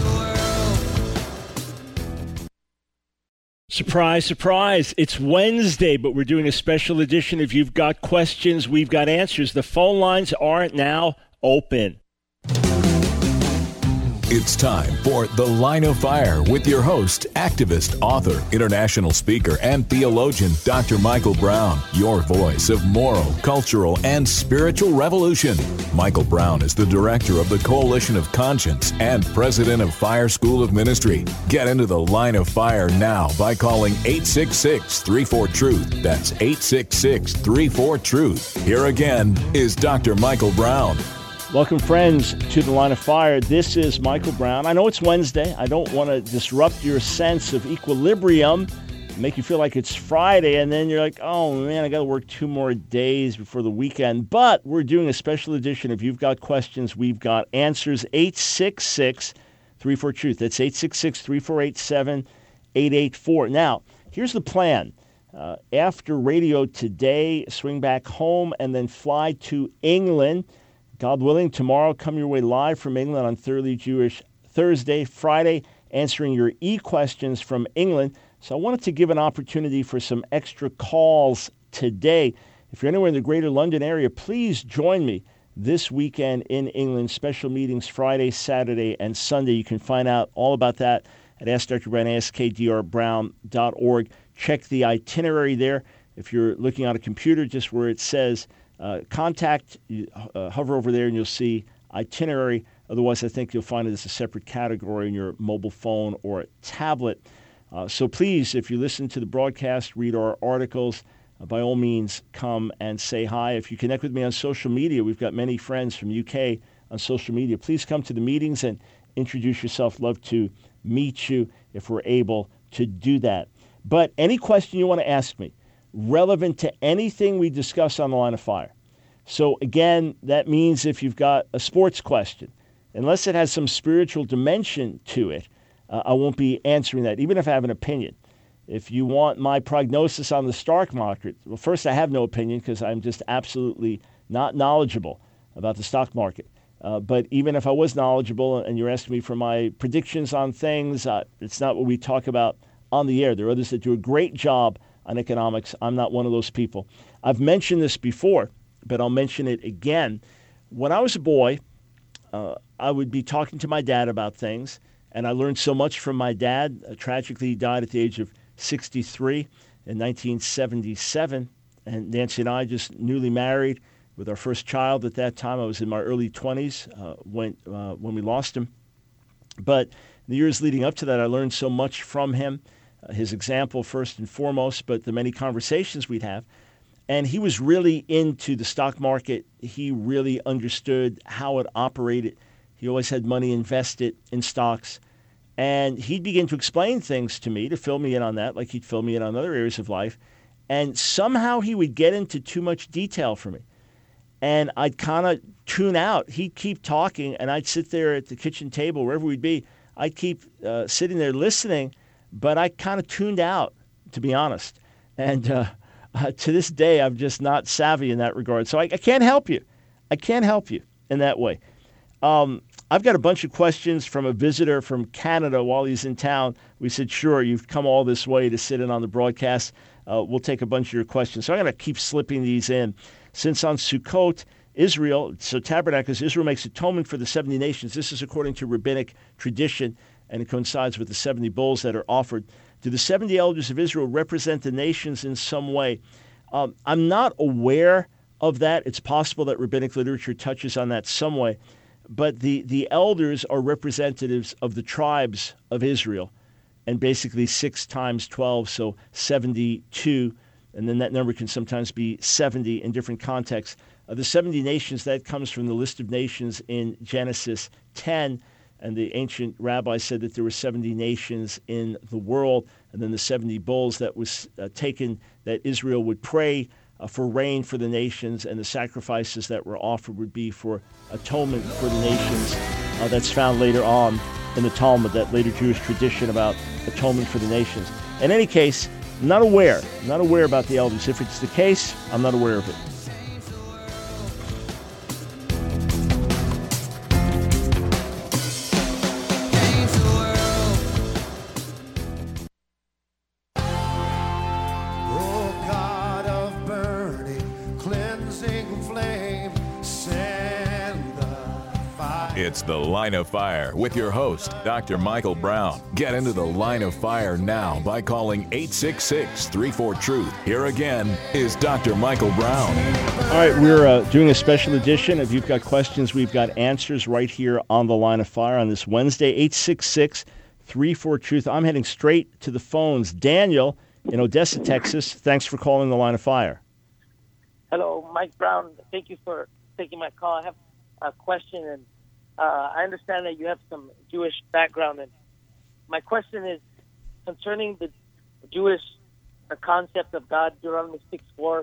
Surprise, surprise. It's Wednesday, but we're doing a special edition. If you've got questions, we've got answers. The phone lines are now open. It's time for The Line of Fire with your host, activist, author, international speaker, and theologian, Dr. Michael Brown, your voice of moral, cultural, and spiritual revolution. Michael Brown is the director of the Coalition of Conscience and president of Fire School of Ministry. Get into The Line of Fire now by calling 866-34-TRUTH. That's 866-34-TRUTH. Here again is Dr. Michael Brown. Welcome, friends, to The Line of Fire. This is Michael Brown. I know it's Wednesday. I don't want to disrupt your sense of equilibrium, make you feel like it's Friday, and then you're like, oh, man, I got to work 2 more days before the weekend. But we're doing a special edition of You've Got Questions, We've Got Answers, 866-34-TRUTH. That's 866-348-7884. Now, here's the plan. After radio today, swing back home and then fly to England. God willing, tomorrow come your way live from England on Thoroughly Jewish Thursday, Friday, answering your e-questions from England. So I wanted to give an opportunity for some extra calls today. If you're anywhere in the greater London area, please join me this weekend in England. Special meetings Friday, Saturday, and Sunday. You can find out all about that at AskDrBrown, askdrbrown.org. Check the itinerary there. If you're looking on a computer, just where it says contact, hover over there and you'll see itinerary. Otherwise, I think you'll find it as a separate category in your mobile phone or tablet. So please, if you listen to the broadcast, read our articles, by all means, come and say hi. If you connect with me on social media, we've got many friends from UK on social media. Please come to the meetings and introduce yourself. Love to meet you if we're able to do that. But any question you want to ask me, relevant to anything we discuss on The Line of Fire. So again, that means if you've got a sports question, unless it has some spiritual dimension to it, I won't be answering that, even if I have an opinion. If you want my prognosis on the stock market, well, first, I have no opinion because I'm just absolutely not knowledgeable about the stock market. But even if I was knowledgeable and you're asking me for my predictions on things, it's not what we talk about on the air. There are others that do a great job on economics. I'm not one of those people. I've mentioned this before, but I'll mention it again. When I was a boy, I would be talking to my dad about things, and I learned so much from my dad. Tragically, he died at the age of 63 in 1977, and Nancy and I just newly married with our first child at that time. I was in my early 20s when we lost him. But the years leading up to that, I learned so much from him. His example first and foremost, but the many conversations we'd have. And he was really into the stock market. He really understood how it operated. He always had money invested in stocks. And he'd begin to explain things to me, to fill me in on that, like he'd fill me in on other areas of life. And somehow he would get into too much detail for me. And I'd kind of tune out. He'd keep talking, and I'd sit there at the kitchen table, wherever we'd be. I'd keep sitting there listening. But I kind of tuned out, to be honest. And to this day, I'm just not savvy in that regard. So I can't help you. I can't help you in that way. I've got a bunch of questions from a visitor from Canada while he's in town. We said, sure, you've come all this way to sit in on the broadcast. We'll take a bunch of your questions. So I'm going to keep slipping these in. Since on Sukkot, Israel, so Tabernacles, Israel makes atonement for the 70 nations. This is according to rabbinic tradition, and it coincides with the 70 bulls that are offered. Do the 70 elders of Israel represent the nations in some way? I'm not aware of that. It's possible that rabbinic literature touches on that some way. But the elders are representatives of the tribes of Israel, and basically 6 times 12, so 72. And then that number can sometimes be 70 in different contexts. The 70 nations, that comes from the list of nations in Genesis 10. And the ancient rabbis said that there were 70 nations in the world, and then the 70 bulls that was taken, that Israel would pray for rain for the nations, and the sacrifices that were offered would be for atonement for the nations. That's found later on in the Talmud, that later Jewish tradition about atonement for the nations. In any case, I'm not aware about the elders. If it's the case, I'm not aware of it. It's The Line of Fire with your host, Dr. Michael Brown. Get into the Line of Fire now by calling 866-34-TRUTH. Here again is Dr. Michael Brown. All right, we're doing a special edition. If you've got questions, we've got answers right here on The Line of Fire on this Wednesday, 866-34-TRUTH. I'm heading straight to the phones. Daniel in Odessa, Texas, thanks for calling The Line of Fire. Hello, Mike Brown. Thank you for taking my call. I have a question, and I understand that you have some Jewish background. And my question is concerning the Jewish concept of God, Deuteronomy 6:4.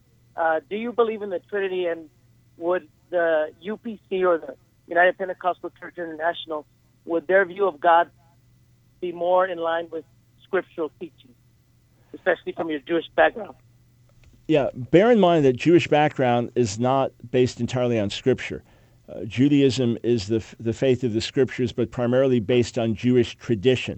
Do you believe in the Trinity, and would the UPC or the United Pentecostal Church International, would their view of God be more in line with scriptural teaching, especially from your Jewish background? Yeah, bear in mind that Jewish background is not based entirely on Scripture. Judaism is the faith of the Scriptures, but primarily based on Jewish tradition.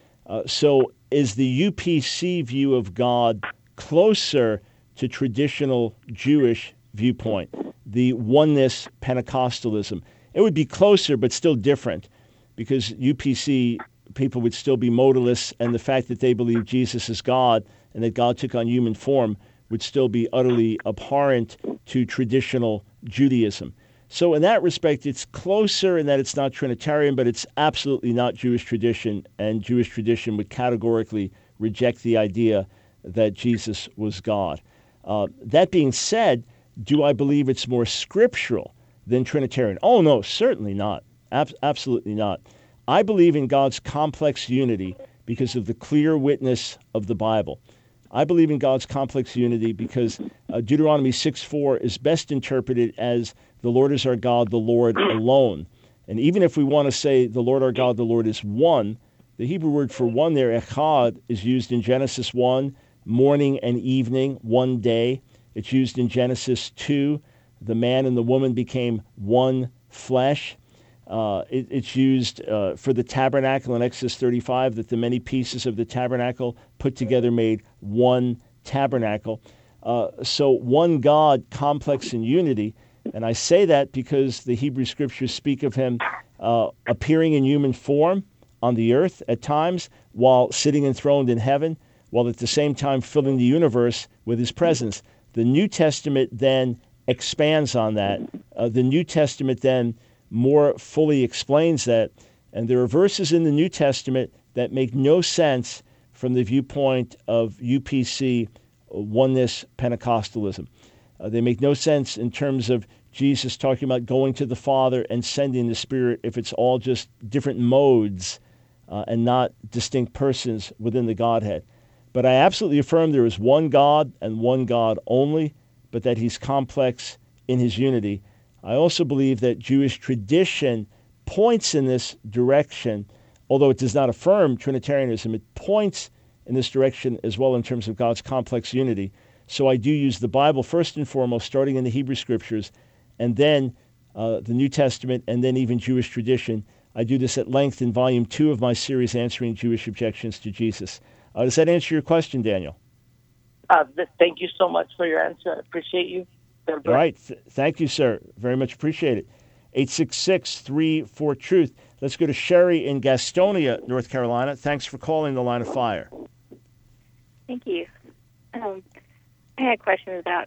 So is the UPC view of God closer to traditional Jewish viewpoint, the oneness Pentecostalism? It would be closer, but still different, because UPC people would still be modalists, and the fact that they believe Jesus is God and that God took on human form would still be utterly abhorrent to traditional Judaism. So in that respect, it's closer in that it's not Trinitarian, but it's absolutely not Jewish tradition, and Jewish tradition would categorically reject the idea that Jesus was God. That being said, do I believe it's more scriptural than Trinitarian? Oh, no, certainly not. Absolutely not. I believe in God's complex unity because of the clear witness of the Bible. I believe in God's complex unity because Deuteronomy 6:4 is best interpreted as the Lord is our God, the Lord alone. And even if we want to say the Lord our God, the Lord is one, the Hebrew word for one there, echad, is used in Genesis 1, morning and evening, one day. It's used in Genesis 2, the man and the woman became one flesh. It's used for the tabernacle in Exodus 35, that the many pieces of the tabernacle put together made one tabernacle. So one God, complex in unity. And I say that because the Hebrew Scriptures speak of him appearing in human form on the earth at times, while sitting enthroned in heaven, while at the same time filling the universe with his presence. The New Testament then expands on that. The New Testament then more fully explains that. And there are verses in the New Testament that make no sense from the viewpoint of UPC oneness Pentecostalism. They make no sense in terms of Jesus talking about going to the Father and sending the Spirit if it's all just different modes and not distinct persons within the Godhead. But I absolutely affirm there is one God and one God only, but that he's complex in his unity. I also believe that Jewish tradition points in this direction, although it does not affirm Trinitarianism. It points in this direction as well in terms of God's complex unity. So I do use the Bible first and foremost, starting in the Hebrew Scriptures, and then the New Testament, and then even Jewish tradition. I do this at length in Volume 2 of my series, Answering Jewish Objections to Jesus. Does that answer your question, Daniel? Thank you so much for your answer. I appreciate you. All right. Thank you, sir. Very much appreciate it. 866-34-TRUTH. Let's go to Sherry in Gastonia, North Carolina. Thanks for calling the Line of Fire. Thank you. I had questions about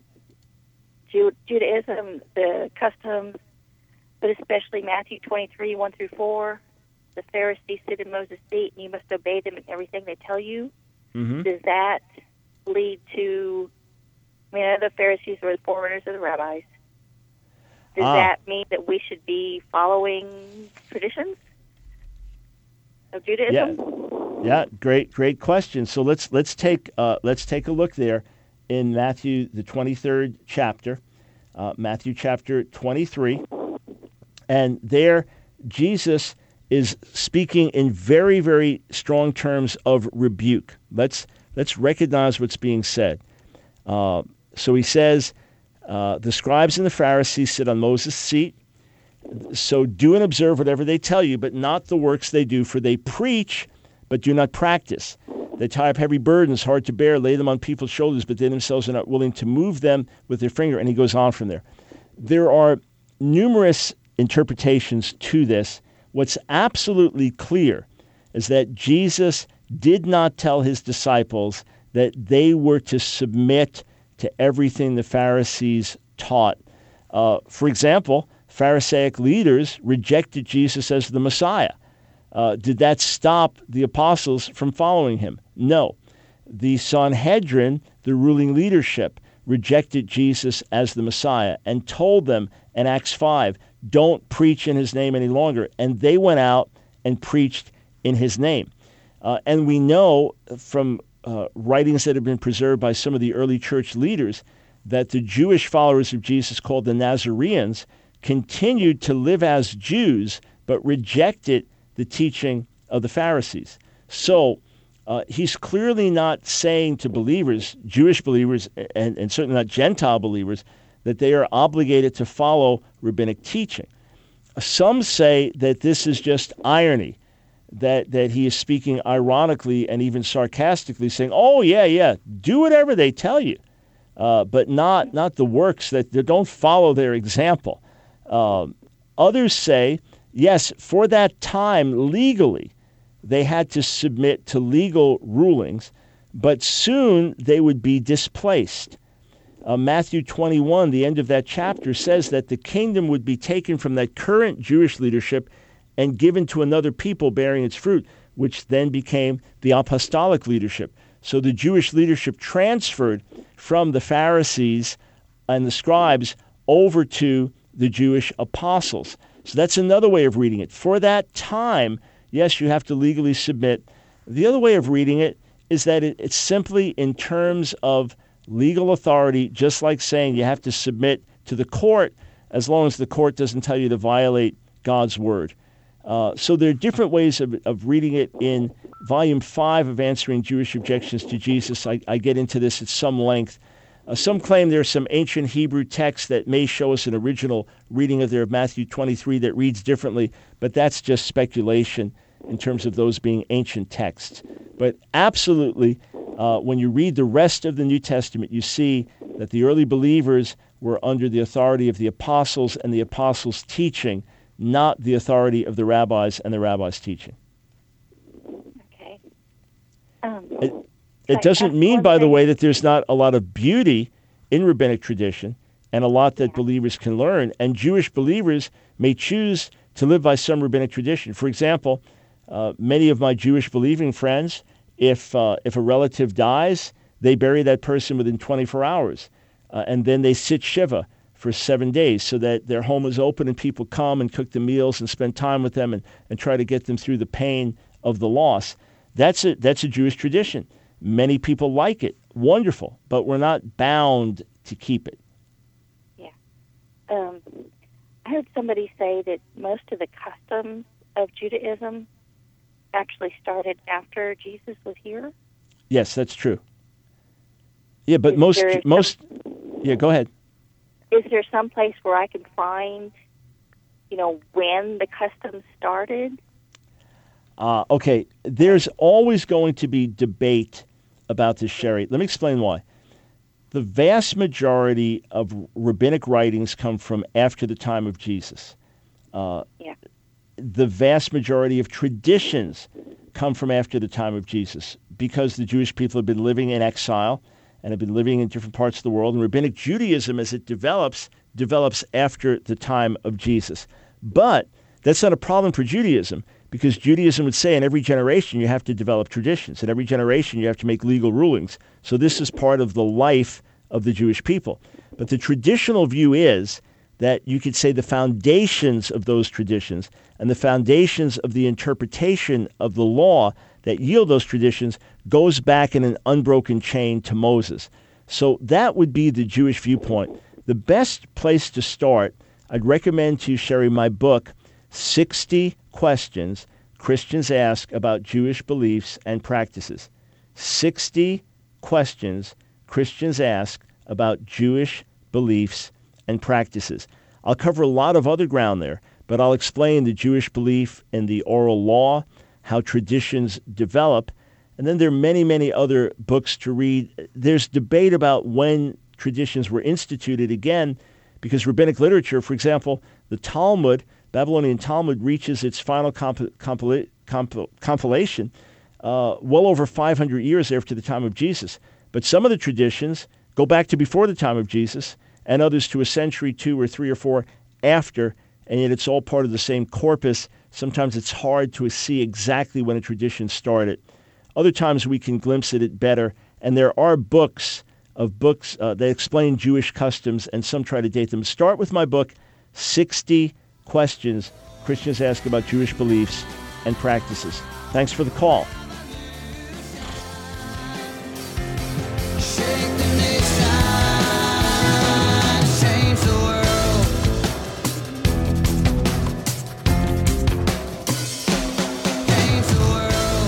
Judaism, the customs, but especially Matthew 23, 1 through 4. The Pharisees sit in Moses' seat, and you must obey them in everything they tell you. Mm-hmm. Does that lead to, the Pharisees were the forerunners of the rabbis. Does that mean that we should be following traditions of Judaism? Yeah, great question. So let's take a look there in Matthew the 23rd chapter, Matthew chapter 23, and there Jesus is speaking in very, very strong terms of rebuke. Let's recognize what's being said. So he says, the scribes and the Pharisees sit on Moses' seat. So do and observe whatever they tell you, but not the works they do, for they preach, but do not practice. They tie up heavy burdens, hard to bear, lay them on people's shoulders, but they themselves are not willing to move them with their finger. And he goes on from there. There are numerous interpretations to this. What's absolutely clear is that Jesus did not tell his disciples that they were to submit to everything the Pharisees taught. For example, Pharisaic leaders rejected Jesus as the Messiah. Did that stop the apostles from following him? No. The Sanhedrin, the ruling leadership, rejected Jesus as the Messiah and told them in Acts 5, don't preach in his name any longer. And they went out and preached in his name. And we know from writings that have been preserved by some of the early church leaders that the Jewish followers of Jesus, called the Nazarenes, continued to live as Jews but rejected the teaching of the Pharisees. So he's clearly not saying to believers, Jewish believers, and certainly not Gentile believers, that they are obligated to follow rabbinic teaching. Some say that this is just irony, that he is speaking ironically and even sarcastically, saying, oh, yeah, do whatever they tell you, but not the works, that don't follow their example. Others say, yes, for that time, legally, they had to submit to legal rulings, but soon they would be displaced. Matthew 21, the end of that chapter, says that the kingdom would be taken from that current Jewish leadership and given to another people bearing its fruit, which then became the apostolic leadership. So the Jewish leadership transferred from the Pharisees and the scribes over to the Jewish apostles. So that's another way of reading it. For that time, yes, you have to legally submit. The other way of reading it is that it's simply in terms of legal authority, just like saying you have to submit to the court as long as the court doesn't tell you to violate God's word. So there are different ways of reading it. In Volume 5 of Answering Jewish Objections to Jesus, I get into this at some length. Some claim there are some ancient Hebrew texts that may show us an original reading of their Matthew 23 that reads differently, but that's just speculation in terms of those being ancient texts. But absolutely, when you read the rest of the New Testament, you see that the early believers were under the authority of the apostles and the apostles' teaching, not the authority of the rabbis and the rabbis' teaching. Okay. It doesn't mean, by the way, that there's not a lot of beauty in rabbinic tradition and a lot that believers can learn. And Jewish believers may choose to live by some rabbinic tradition. For example, many of my Jewish believing friends, if a relative dies, they bury that person within 24 hours. And then they sit Shiva for 7 days so that their home is open and people come and cook the meals and spend time with them and try to get them through the pain of the loss. That's a Jewish tradition. Many people like it. Wonderful. But we're not bound to keep it. Yeah. I heard somebody say that most of the customs of Judaism actually started after Jesus was here. Yes, that's true. Yeah, but yeah, go ahead. Is there some place where I can find, when the customs started? Okay, there's always going to be debate about this, Sherry. Let me explain why. The vast majority of rabbinic writings come from after the time of Jesus. The vast majority of traditions come from after the time of Jesus because the Jewish people have been living in exile and have been living in different parts of the world. And rabbinic Judaism, as it develops after the time of Jesus. But that's not a problem for Judaism, because Judaism would say in every generation you have to develop traditions. In every generation you have to make legal rulings. So this is part of the life of the Jewish people. But the traditional view is that you could say the foundations of those traditions and the foundations of the interpretation of the law that yield those traditions goes back in an unbroken chain to Moses. So that would be the Jewish viewpoint. The best place to start, I'd recommend to you, Sherry, my book, 60 Questions Christians Ask About Jewish Beliefs and Practices. 60 questions Christians ask about Jewish beliefs and practices. I'll cover a lot of other ground there, but I'll explain the Jewish belief in the oral law, how traditions develop, and then there are many, many other books to read. There's debate about when traditions were instituted. Again, because rabbinic literature, for example, the Talmud, Babylonian Talmud, reaches its final compilation well over 500 years after the time of Jesus. But some of the traditions go back to before the time of Jesus, and others to a century, 2 or 3 or 4 after, and yet it's all part of the same corpus. Sometimes it's hard to see exactly when a tradition started. Other times we can glimpse at it better, and there are books that explain Jewish customs, and some try to date them. Start with my book, 60 Questions Christians Ask About Jewish Beliefs and Practices. Thanks for the call. Shake the nation, change the world. Change the world.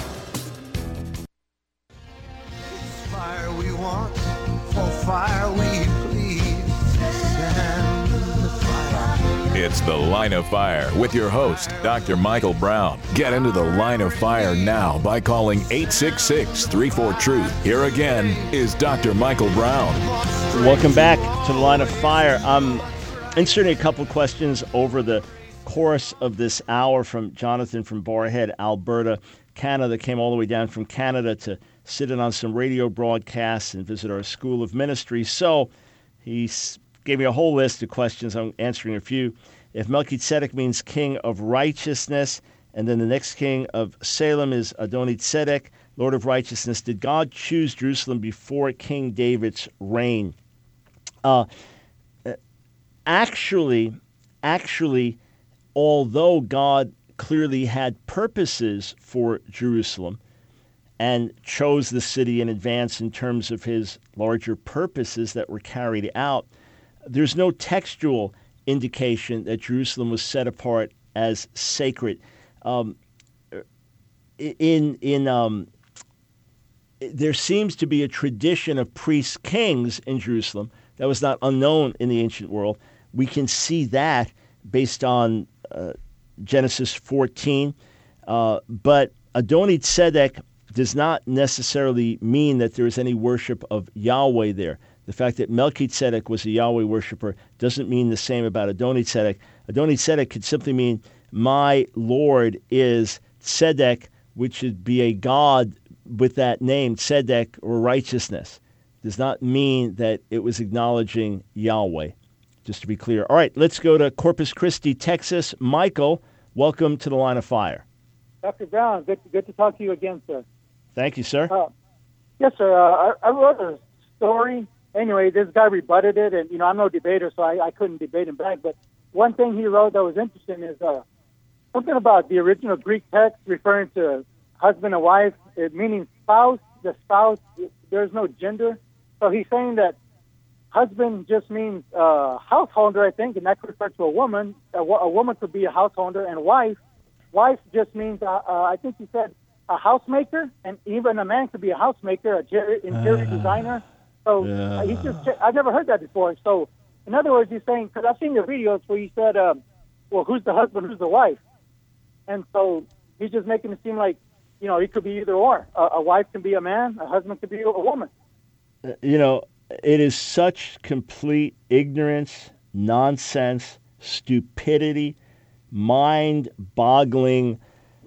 It's fire we want, for fire we plead. Send the fire. It's The Line of Fire with your host, Dr. Michael Brown. Get into the Line of Fire now by calling 866-34-TRUTH. Here again is Dr. Michael Brown. Welcome back to The Line of Fire. I'm inserting a couple questions over the course of this hour from Jonathan from Barrhead, Alberta, Canada. Came all the way down from Canada to sit in on some radio broadcasts and visit our School of Ministry. So he gave me a whole list of questions. I'm answering a few. If Melchizedek means king of righteousness, and then the next king of Salem is Adoni-Tzedek, Lord of righteousness, did God choose Jerusalem before King David's reign? Actually, although God clearly had purposes for Jerusalem and chose the city in advance in terms of his larger purposes that were carried out, there's no textual indication that Jerusalem was set apart as sacred. There seems to be a tradition of priest-kings in Jerusalem that was not unknown in the ancient world. We can see that based on Genesis 14. But Adoni-Tzedek does not necessarily mean that there is any worship of Yahweh there. The fact that Melchizedek was a Yahweh worshiper doesn't mean the same about Adoni-Tzedek. Adoni-Tzedek could simply mean, my Lord is Tzedek, which would be a God with that name, Tzedek, or righteousness. Does not mean that it was acknowledging Yahweh, just to be clear. All right, let's go to Corpus Christi, Texas. Michael, welcome to The Line of Fire. Dr. Brown, good to talk to you again, sir. Thank you, sir. Yes, sir. I wrote a story. Anyway, this guy rebutted it, and, I'm no debater, so I couldn't debate him back. But one thing he wrote that was interesting is something about the original Greek text referring to husband and wife, meaning spouse. The spouse, there's no gender. So he's saying that husband just means householder, I think, and that could refer to a woman. A woman could be a householder, and wife just means, I think he said, a housemaker, and even a man could be a housemaker, interior designer. So I've never heard that before. So in other words, he's saying, because I've seen your videos where you said, well, who's the husband, who's the wife? And so he's just making it seem like, it could be either or. A wife can be a man, a husband could be a woman. It is such complete ignorance, nonsense, stupidity, mind-boggling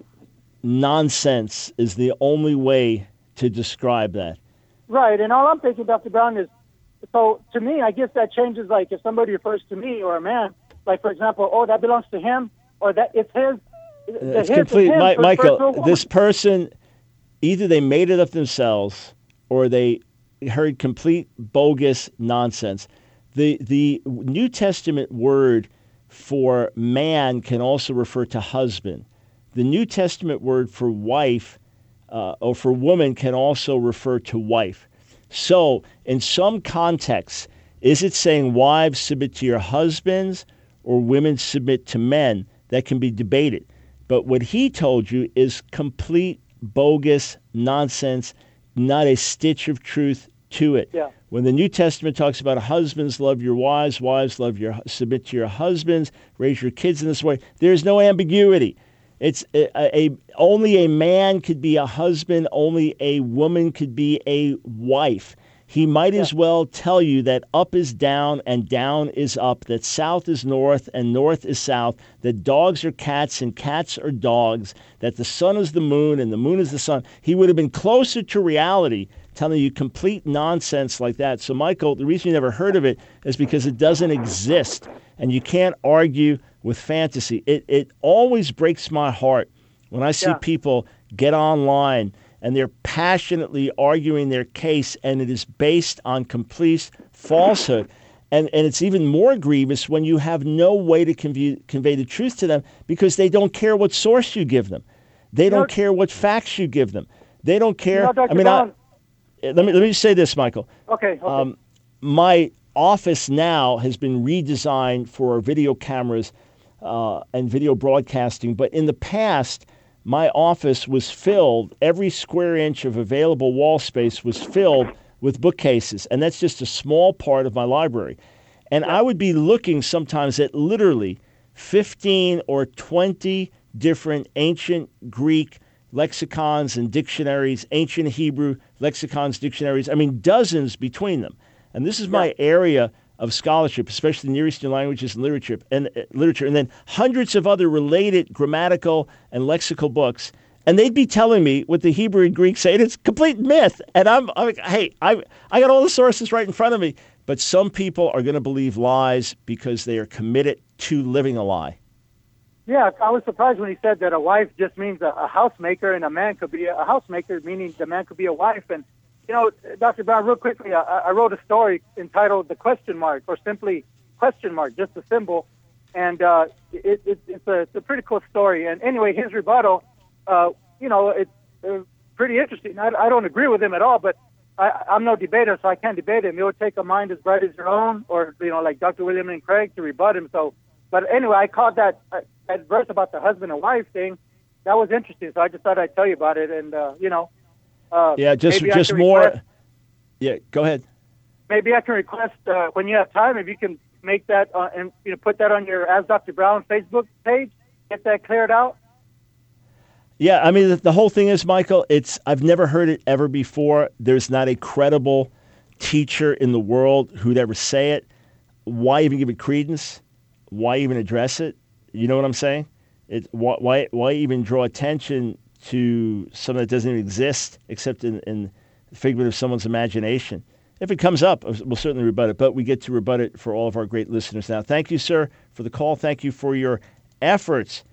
nonsense is the only way to describe that. Right, and all I'm thinking, Dr. Brown, is, so to me, I guess that changes, like, if somebody refers to me or a man, like, for example, that belongs to him, or that it's his. It's complete, Michael, this person, either they made it up themselves or they heard complete bogus nonsense. The New Testament word for man can also refer to husband. The New Testament word for wife or for woman can also refer to wife. So in some contexts, is it saying wives submit to your husbands or women submit to men? That can be debated. But what he told you is complete bogus nonsense, not a stitch of truth to it. Yeah. When the New Testament talks about husbands love your wives, wives submit to your husbands, raise your kids in this way, there's no ambiguity. It's only a man could be a husband, only a woman could be a wife. he might as well tell you that up is down and down is up, that south is north and north is south, that dogs are cats and cats are dogs, that the sun is the moon and the moon is the sun. He would have been closer to reality telling you complete nonsense like that. So, Michael, the reason you never heard of it is because it doesn't exist, and you can't argue with fantasy. It always breaks my heart when I see people get online and they're passionately arguing their case, and it is based on complete falsehood. And it's even more grievous when you have no way to convey the truth to them because they don't care what source you give them. They don't care what facts you give them. They don't care. Dr. Brown, let me just say this, Michael. Okay. My office now has been redesigned for video cameras and video broadcasting, but in the past, my office was filled, every square inch of available wall space was filled with bookcases, and that's just a small part of my library. And I would be looking sometimes at literally 15 or 20 different ancient Greek lexicons and dictionaries, ancient Hebrew lexicons, dictionaries, I mean, dozens between them. And this is my area of scholarship, especially Near Eastern languages and literature, and then hundreds of other related grammatical and lexical books. And they'd be telling me what the Hebrew and Greek say, and it's complete myth. And I'm like, hey, I got all the sources right in front of me. But some people are going to believe lies because they are committed to living a lie. Yeah, I was surprised when he said that a wife just means a housemaker, and a man could be a housemaker, meaning the man could be a wife. And you know, Dr. Brown, real quickly, I wrote a story entitled "The Question Mark," or simply "question mark," just a symbol, and it's a pretty cool story. And anyway, his rebuttal, it's pretty interesting. I don't agree with him at all, but I'm no debater, so I can't debate him. It would take a mind as bright as your own, or like Dr. William and Craig, to rebut him. So, but anyway, I caught that verse about the husband and wife thing. That was interesting, so I just thought I'd tell you about it, and just more. Yeah, go ahead. Maybe I can request when you have time, if you can make that and put that on your As Dr. Brown Facebook page, get that cleared out. Yeah, I mean the whole thing is, Michael, I've never heard it ever before. There's not a credible teacher in the world who'd ever say it. Why even give it credence? Why even address it? You know what I'm saying? Why even draw attention to something that doesn't even exist except in the figment of someone's imagination? If it comes up, we'll certainly rebut it, but we get to rebut it for all of our great listeners now. Thank you, sir, for the call. Thank you for your efforts.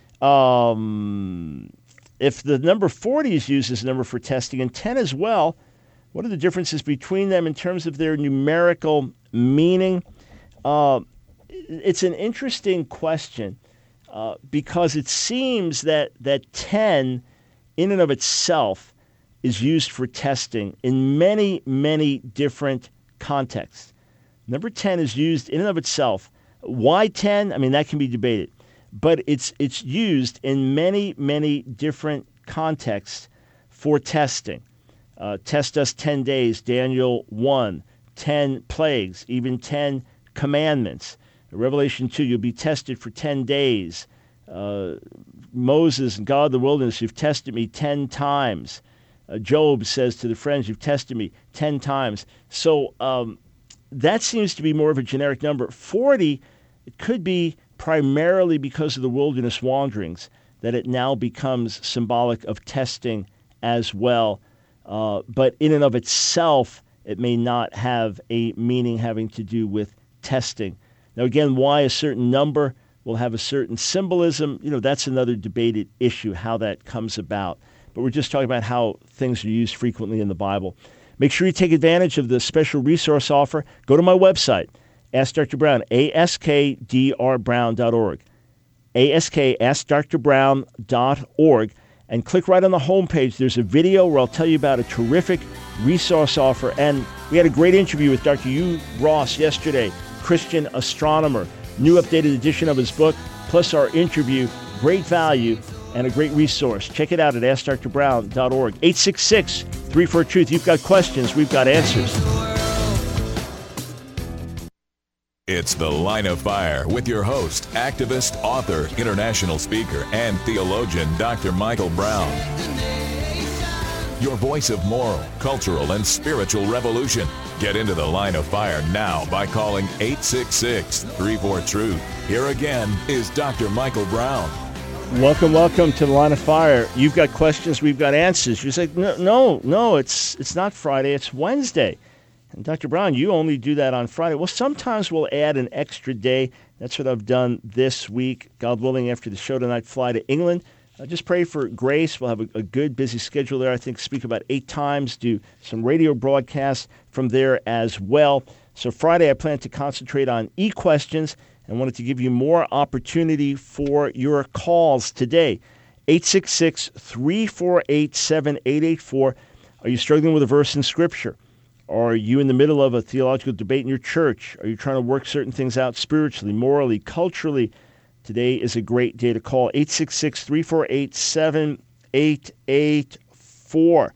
If the number 40 is used as a number for testing and 10 as well, what are the differences between them in terms of their numerical meaning? It's an interesting question. Because it seems that 10 in and of itself is used for testing in many, many different contexts. Number 10 is used in and of itself. Why 10? I mean, that can be debated. But it's used in many, many different contexts for testing. Test us 10 days, Daniel 1, 10 plagues, even 10 commandments. Revelation 2, you'll be tested for 10 days. Moses and God in the wilderness, you've tested me 10 times. Job says to the friends, you've tested me 10 times. So that seems to be more of a generic number. 40, it could be primarily because of the wilderness wanderings that it now becomes symbolic of testing as well. But in and of itself, it may not have a meaning having to do with testing. Now, again, why a certain number will have a certain symbolism, that's another debated issue, how that comes about. But we're just talking about how things are used frequently in the Bible. Make sure you take advantage of the special resource offer. Go to my website, Ask Dr. Brown, askdrbrown.org, askdrbrown.org, and click right on the homepage. There's a video where I'll tell you about a terrific resource offer. And we had a great interview with Dr. Hugh Ross yesterday, Christian astronomer. New updated edition of his book, plus our interview. Great value and a great resource. Check it out at AskDrBrown.org. 866-34-TRUTH. You've got questions. We've got answers. It's The Line of Fire with your host, activist, author, international speaker, and theologian, Dr. Michael Brown. your voice of moral, cultural, and spiritual revolution. Get into the line of fire now by calling 866-34-TRUTH. Here again is Dr. Michael Brown. Welcome to the Line of Fire. You've got questions, we've got answers. You say, no, it's not Friday, it's Wednesday. And Dr. Brown, you only do that on Friday. Well, sometimes we'll add an extra day. That's what I've done this week. God willing, after the show tonight, fly to England. Just pray for grace. We'll have a good, busy schedule there. I think speak about 8 times, do some radio broadcasts from there as well. So Friday, I plan to concentrate on e-questions and wanted to give you more opportunity for your calls today. 866-348-7884. Are you struggling with a verse in Scripture? Are you in the middle of a theological debate in your church? Are you trying to work certain things out spiritually, morally, culturally? Today is a great day to call. 866-348-7884.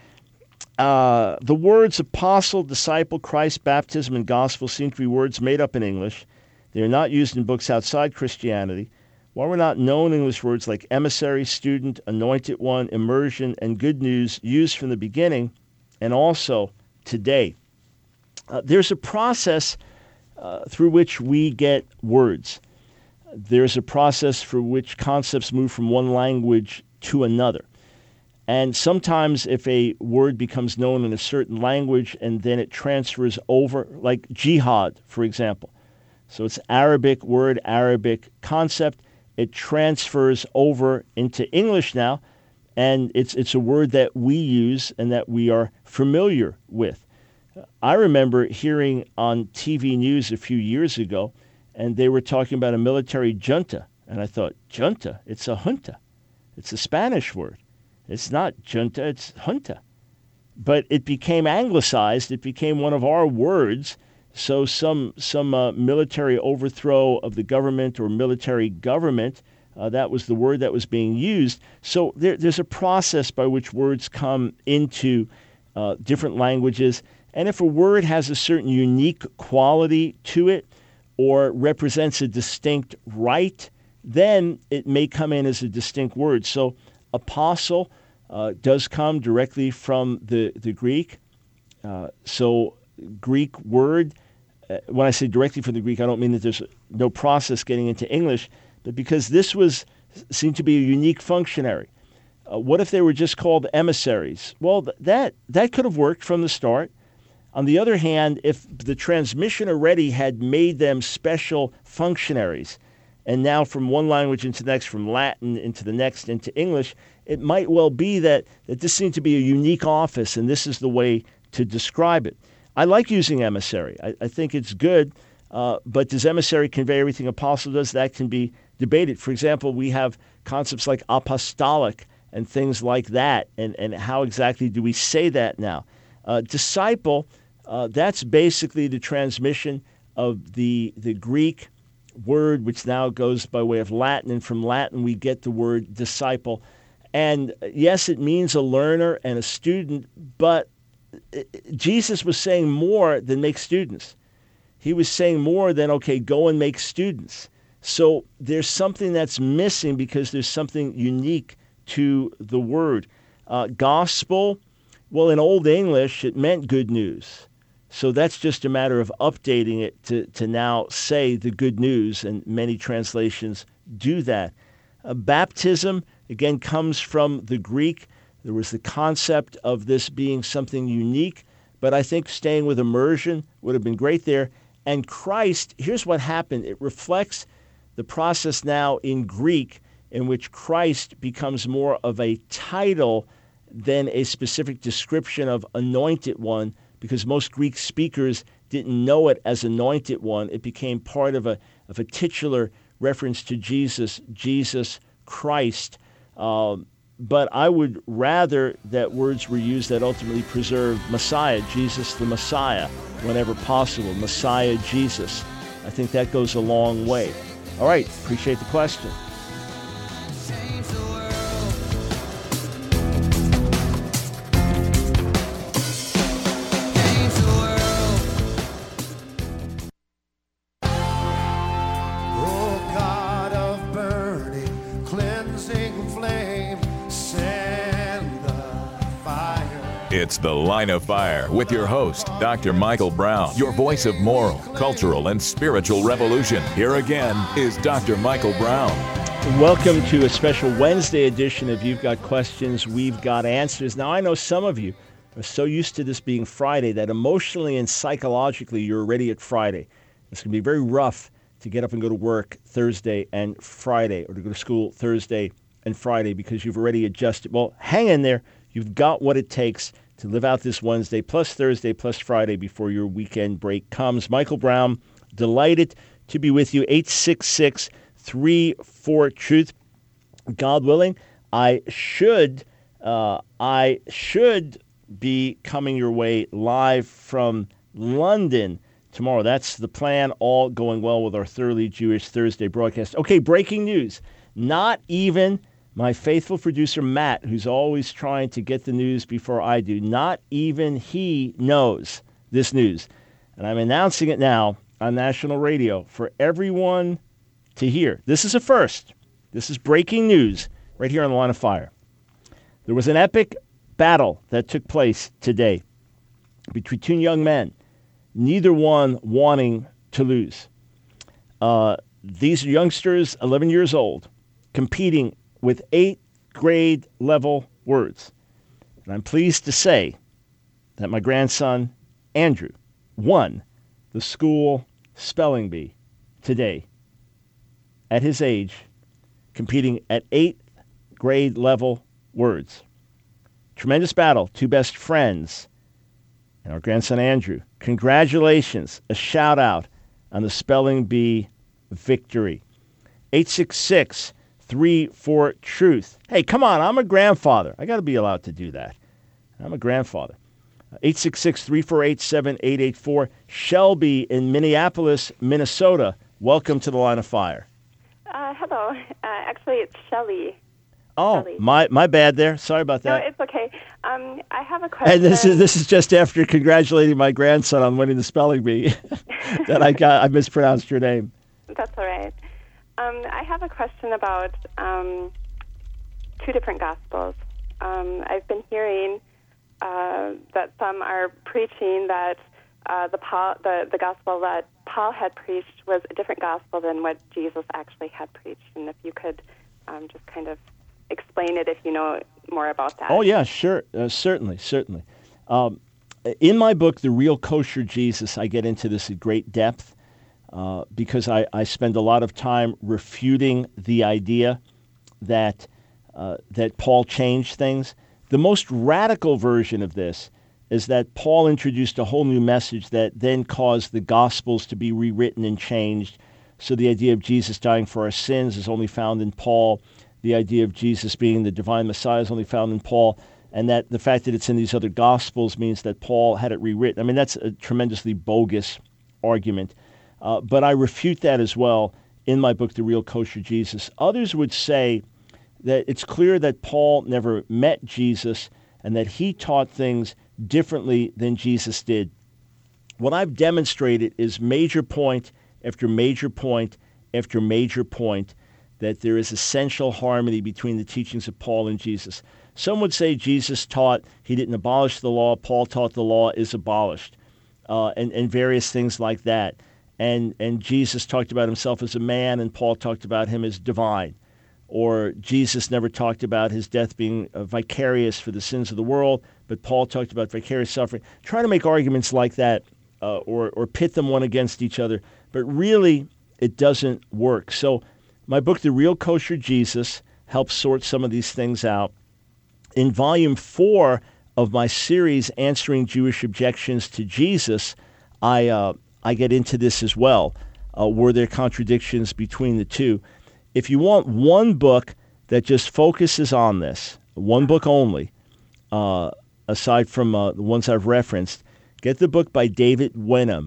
The words apostle, disciple, Christ, baptism, and gospel seem to be words made up in English. They are not used in books outside Christianity. While we're not known English words like emissary, student, anointed one, immersion, and good news used from the beginning and also today, there's a process through which we get words. There's a process for which concepts move from one language to another. And sometimes if a word becomes known in a certain language and then it transfers over, like jihad, for example. So it's Arabic word, Arabic concept. It transfers over into English now, and it's a word that we use and that we are familiar with. I remember hearing on TV news a few years ago, and they were talking about a military junta. And I thought, junta? It's a junta. It's a Spanish word. It's not junta, it's junta. But it became anglicized. It became one of our words. So some military overthrow of the government or military government, that was the word that was being used. So there's a process by which words come into different languages. And if a word has a certain unique quality to it or represents a distinct rite, then it may come in as a distinct word. So apostle does come directly from the Greek. So Greek word, when I say directly from the Greek, I don't mean that there's no process getting into English, but because this seemed to be a unique functionary. What if they were just called emissaries? Well, that could have worked from the start. On the other hand, if the transmission already had made them special functionaries, and now from one language into the next, from Latin into the next into English, it might well be that this seemed to be a unique office, and this is the way to describe it. I like using emissary. I think it's good, but does emissary convey everything apostle does? That can be debated. For example, we have concepts like apostolic and things like that, and how exactly do we say that now? Disciple, that's basically the transmission of the Greek word, which now goes by way of Latin, and from Latin we get the word disciple. And yes, it means a learner and a student, but Jesus was saying more than make students. He was saying more than, okay, go and make students. So there's something that's missing because there's something unique to the word. Gospel, well, in Old English, it meant good news. So that's just a matter of updating it to now say the good news, and many translations do that. Baptism, again, comes from the Greek. There was the concept of this being something unique, but I think staying with immersion would have been great there. And Christ, here's what happened. It reflects the process now in Greek in which Christ becomes more of a title than a specific description of anointed one, because most Greek speakers didn't know it as anointed one. It became part of a titular reference to Jesus Christ. But I would rather that words were used that ultimately preserve Messiah, Jesus the Messiah, whenever possible. Messiah Jesus. I think that goes a long way. All right, appreciate the question. Fire. It's The Line of Fire with your host, Dr. Michael Brown, your voice of moral, cultural, and spiritual revolution. Here again is Dr. Michael Brown. Welcome to a special Wednesday edition of You've Got Questions, We've Got Answers. Now, I know some of you are so used to this being Friday that emotionally and psychologically you're already at Friday. It's going to be very rough to get up and go to work Thursday and Friday, or to go to school Thursday and Friday because you've already adjusted. Well, hang in there. You've got what it takes to live out this Wednesday, plus Thursday, plus Friday before your weekend break comes. Michael Brown, delighted to be with you. 866-34-TRUTH. God willing, I should be coming your way live from London tomorrow. That's the plan, all going well with our Thoroughly Jewish Thursday broadcast. Okay, breaking news. Not even my faithful producer, Matt, who's always trying to get the news before I do, not even he knows this news. And I'm announcing it now on national radio for everyone to hear. This is a first. This is breaking news right here on The Line of Fire. There was an epic battle that took place today between two young men, neither one wanting to lose. These youngsters, 11 years old, competing with 8th grade level words. And I'm pleased to say that my grandson, Andrew, won the school spelling bee today at his age, competing at 8th grade level words. Tremendous battle, two best friends, and our grandson, Andrew. Congratulations, a shout out on the spelling bee victory. 866-34-TRUTH. Hey, come on, I'm a grandfather. I got to be allowed to do that. I'm a grandfather. 866-348-7884. Shelby in Minneapolis, Minnesota. Welcome to The Line of Fire. Hello. Actually, it's Shelly. Oh, Shelly. My bad there. Sorry about that. No, it's okay. I have a question. And this is just after congratulating my grandson on winning the spelling bee that I mispronounced your name. That's all right. I have a question about two different gospels. I've been hearing that some are preaching that the gospel that Paul had preached was a different gospel than what Jesus actually had preached. And if you could just kind of explain it if you know more about that. Oh, yeah, sure. Certainly. In my book, The Real Kosher Jesus, I get into this at great depth because I spend a lot of time refuting the idea that Paul changed things. The most radical version of this is that Paul introduced a whole new message that then caused the Gospels to be rewritten and changed. So the idea of Jesus dying for our sins is only found in Paul. The idea of Jesus being the divine Messiah is only found in Paul. And that the fact that it's in these other Gospels means that Paul had it rewritten. I mean, that's a tremendously bogus argument. But I refute that as well in my book, The Real Kosher Jesus. Others would say that it's clear that Paul never met Jesus and that he taught things differently than Jesus did. What I've demonstrated is major point after major point after major point that there is essential harmony between the teachings of Paul and Jesus. Some would say Jesus taught he didn't abolish the law. Paul taught the law is abolished, and various things like that. And Jesus talked about himself as a man, and Paul talked about him as divine. Or Jesus never talked about his death being vicarious for the sins of the world, but Paul talked about vicarious suffering. Try to make arguments like that or pit them one against each other, but really it doesn't work. So my book, The Real Kosher Jesus, helps sort some of these things out. In Volume 4 of my series, Answering Jewish Objections to Jesus, I get into this as well. Were there contradictions between the two? If you want one book that just focuses on this, one book only, aside from the ones I've referenced, get the book by David Wenham,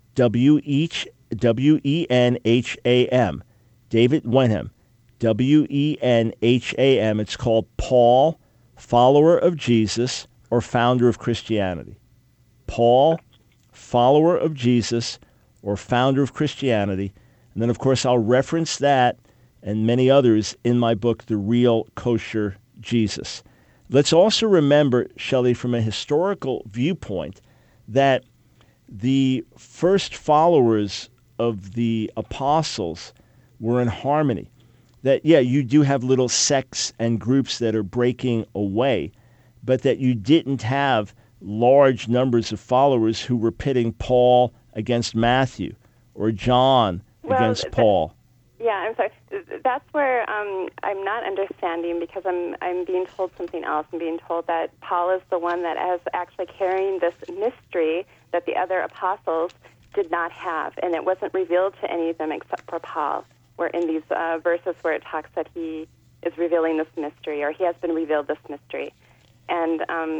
W-E-N-H-A-M. David Wenham, W-E-N-H-A-M. It's called Paul, Follower of Jesus, or Founder of Christianity. Paul, Follower of Jesus, or Founder of Christianity. And then, of course, I'll reference that and many others in my book, The Real Kosher Jesus. let's also remember, Shelley, from a historical viewpoint, that the first followers of the apostles were in harmony. That, yeah, you do have little sects and groups that are breaking away, but that you didn't have large numbers of followers who were pitting Paul against Matthew or John against Paul. Yeah, I'm sorry. That's where I'm not understanding, because I'm being told something else. I'm being told that Paul is the one that is actually carrying this mystery that the other apostles did not have, and it wasn't revealed to any of them except for Paul. Where in these verses where it talks that he is revealing this mystery, or he has been revealed this mystery. And,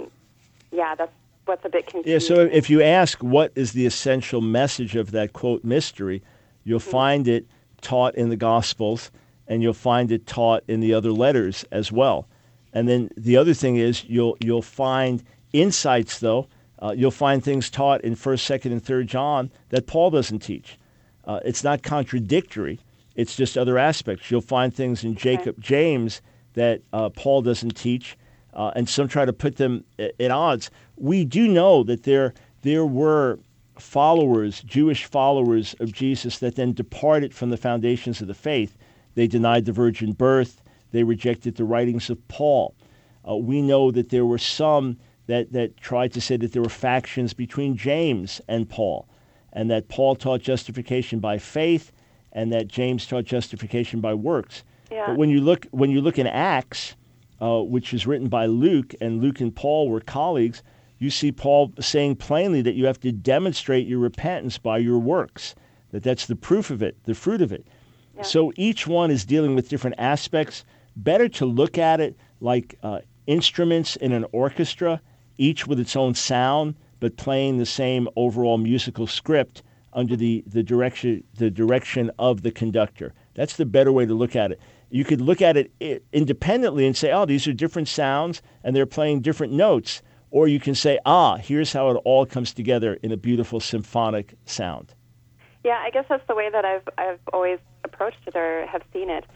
that's what's a bit confusing. Yeah, so if you ask what is the essential message of that, quote, mystery, you'll find it taught in the Gospels, and you'll find it taught in the other letters as well. And then the other thing is you'll find insights, though. You'll find things taught in 1st, 2nd, and 3rd John that Paul doesn't teach. It's not contradictory. It's just other aspects. You'll find things in James that Paul doesn't teach, and some try to put them at odds. We do know that there were followers, Jewish followers of Jesus, that then departed from the foundations of the faith. They denied the virgin birth. They rejected the writings of Paul. We know that there were some that tried to say that there were factions between James and Paul, and that Paul taught justification by faith, and that James taught justification by works. Yeah. But when you look in Acts, which is written by Luke, and Luke and Paul were colleagues, you see Paul saying plainly that you have to demonstrate your repentance by your works, that's the proof of it, the fruit of it. Yeah. So each one is dealing with different aspects. Better to look at it like instruments in an orchestra, each with its own sound, but playing the same overall musical script under the direction of the conductor. That's the better way to look at it. You could look at it independently and say, oh, these are different sounds, and they're playing different notes. Or you can say, here's how it all comes together in a beautiful symphonic sound. Yeah, I guess that's the way that I've always approached it or have seen it.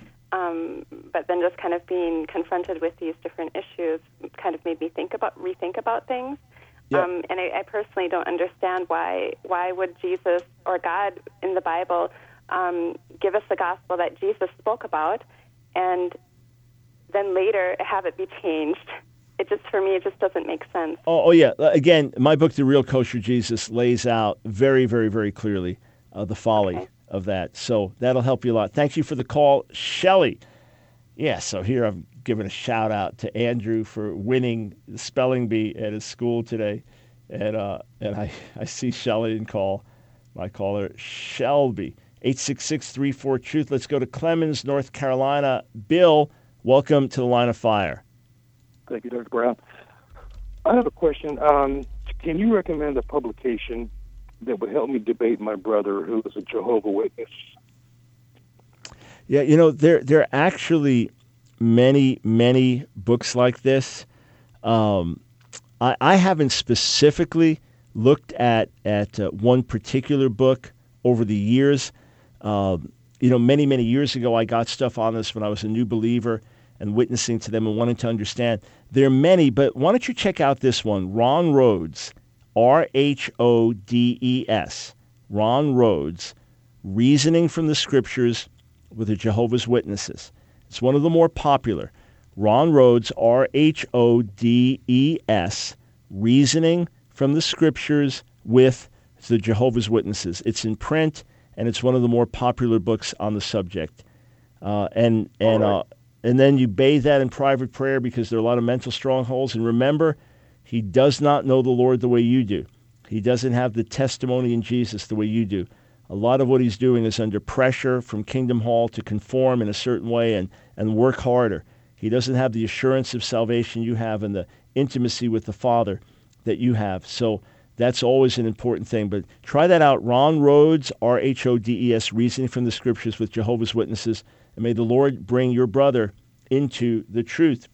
But then just kind of being confronted with these different issues kind of made me rethink about things. Yep. And I personally don't understand why would Jesus or God in the Bible give us the gospel that Jesus spoke about and then later have it be changed. For me, it just doesn't make sense. Oh yeah. Again, my book, The Real Kosher Jesus, lays out very, very, very clearly the folly of that. So that'll help you a lot. Thank you for the call, Shelley. Yeah, so here I'm giving a shout out to Andrew for winning the spelling bee at his school today. And I see Shelley and call my caller Shelby. 866-34-TRUTH. Let's go to Clemens, North Carolina. Bill, welcome to the Line of Fire. Thank you, Dr. Brown. I have a question. Can you recommend a publication that would help me debate my brother who is a Jehovah's Witness? Yeah, there are actually many books like this. I haven't specifically looked at one particular book over the years. Many years ago, I got stuff on this when I was a new believer and witnessing to them and wanting to understand. There are many, but why don't you check out this one, Ron Rhodes, Rhodes, Ron Rhodes, Reasoning from the Scriptures with the Jehovah's Witnesses. It's one of the more popular. Ron Rhodes, Rhodes, Reasoning from the Scriptures with the Jehovah's Witnesses. It's in print, and it's one of the more popular books on the subject. And then you bathe that in private prayer because there are a lot of mental strongholds. And remember, he does not know the Lord the way you do. He doesn't have the testimony in Jesus the way you do. A lot of what he's doing is under pressure from Kingdom Hall to conform in a certain way and work harder. He doesn't have the assurance of salvation you have and the intimacy with the Father that you have. So that's always an important thing. But try that out. Ron Rhodes, Rhodes, Reasoning from the Scriptures with Jehovah's Witnesses. And may the Lord bring your brother into the truth.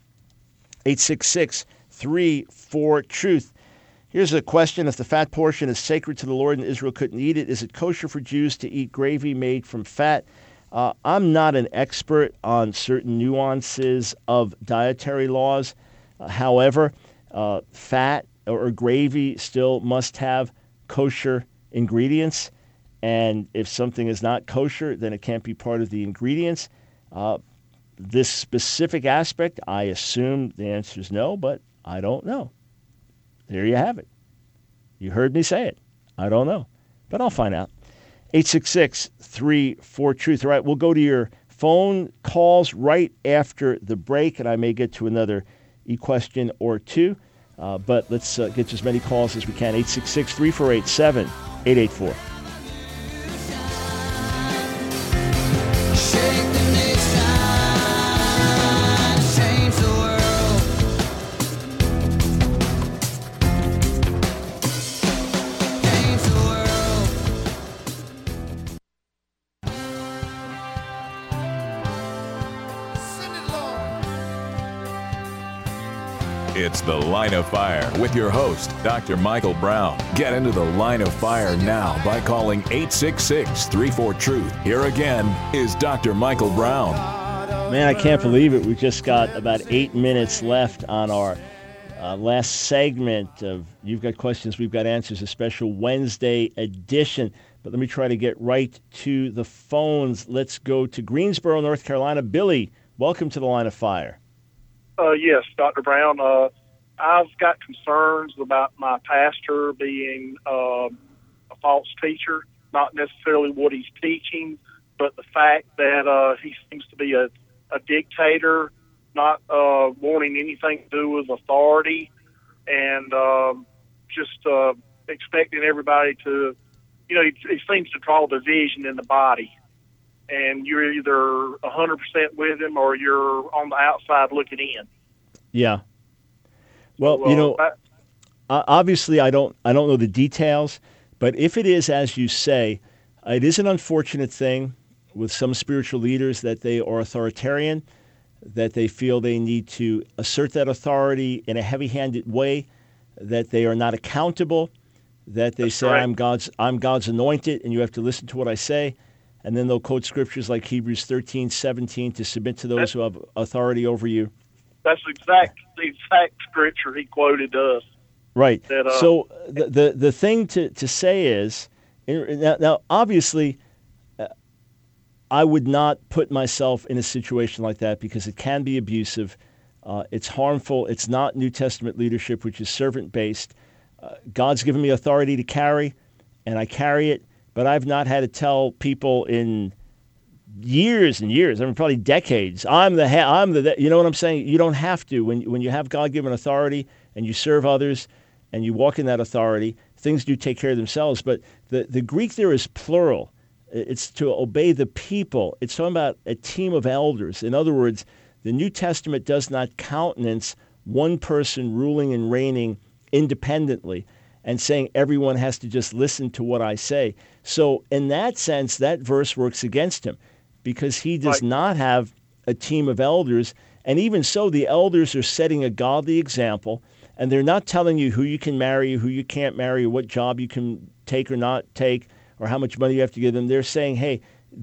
866-34-TRUTH. Here's a question. If the fat portion is sacred to the Lord and Israel couldn't eat it, is it kosher for Jews to eat gravy made from fat? I'm not an expert on certain nuances of dietary laws. However, fat or gravy still must have kosher ingredients. And if something is not kosher, then it can't be part of the ingredients. This specific aspect, I assume the answer is no, but I don't know. There you have it. You heard me say it. I don't know, but I'll find out. 866-34-TRUTH. All right, we'll go to your phone calls right after the break, and I may get to another e-question or two. But let's get as many calls as we can. 866-348-7884. It's The Line of Fire with your host, Dr. Michael Brown. Get into The Line of Fire now by calling 866-34-TRUTH. Here again is Dr. Michael Brown. Man, I can't believe it. We've just got about 8 minutes left on our last segment of You've Got Questions, We've Got Answers, a special Wednesday edition. But let me try to get right to the phones. Let's go to Greensboro, North Carolina. Billy, welcome to The Line of Fire. Yes, Dr. Brown. I've got concerns about my pastor being a false teacher, not necessarily what he's teaching, but the fact that he seems to be a dictator, not wanting anything to do with authority, and just expecting everybody to, he seems to draw division in the body. And you're either 100% with him or you're on the outside looking in. Yeah. Well, obviously I don't know the details, but if it is as you say, it is an unfortunate thing with some spiritual leaders that they are authoritarian, that they feel they need to assert that authority in a heavy-handed way, that they are not accountable, that they say, I'm God's anointed and you have to listen to what I say. And then they'll quote scriptures like Hebrews 13:17 to submit to those who have authority over you. That's the exact scripture he quoted to us. Right. So the thing to say is, now obviously, I would not put myself in a situation like that because it can be abusive. It's harmful. It's not New Testament leadership, which is servant-based. God's given me authority to carry, and I carry it. But I've not had to tell people in years and years, probably decades, I'm the you know what I'm saying? You don't have to. When you have God-given authority and you serve others and you walk in that authority, things do take care of themselves. But the Greek there is plural. It's to obey the people. It's talking about a team of elders. In other words, the New Testament does not countenance one person ruling and reigning independently and saying everyone has to just listen to what I say. So in that sense, that verse works against him because he does not have a team of elders. And even so, the elders are setting a godly example, and they're not telling you who you can marry, who you can't marry, what job you can take or not take, or how much money you have to give them. They're saying, hey,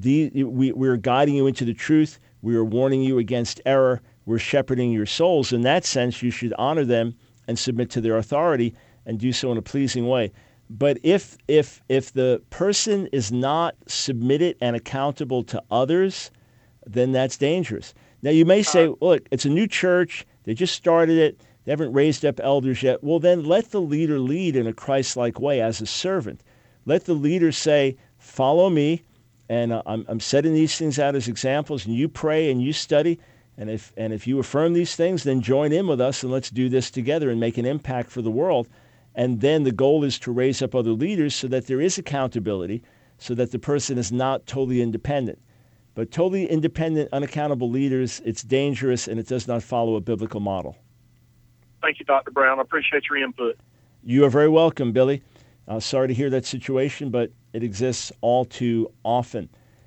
we're guiding you into the truth. We are warning you against error. We're shepherding your souls. In that sense, you should honor them and submit to their authority and do so in a pleasing way. But if the person is not submitted and accountable to others, then that's dangerous. Now, you may say, look, it's a new church. They just started it. They haven't raised up elders yet. Well, then let the leader lead in a Christ-like way as a servant. Let the leader say, follow me, and I'm setting these things out as examples, and you pray and you study. And if you affirm these things, then join in with us, and let's do this together and make an impact for the world. And then the goal is to raise up other leaders so that there is accountability, so that the person is not totally independent. But totally independent, unaccountable leaders, it's dangerous, and it does not follow a biblical model. Thank you, Dr. Brown. I appreciate your input. You are very welcome, Billy. Sorry to hear that situation, but it exists all too often.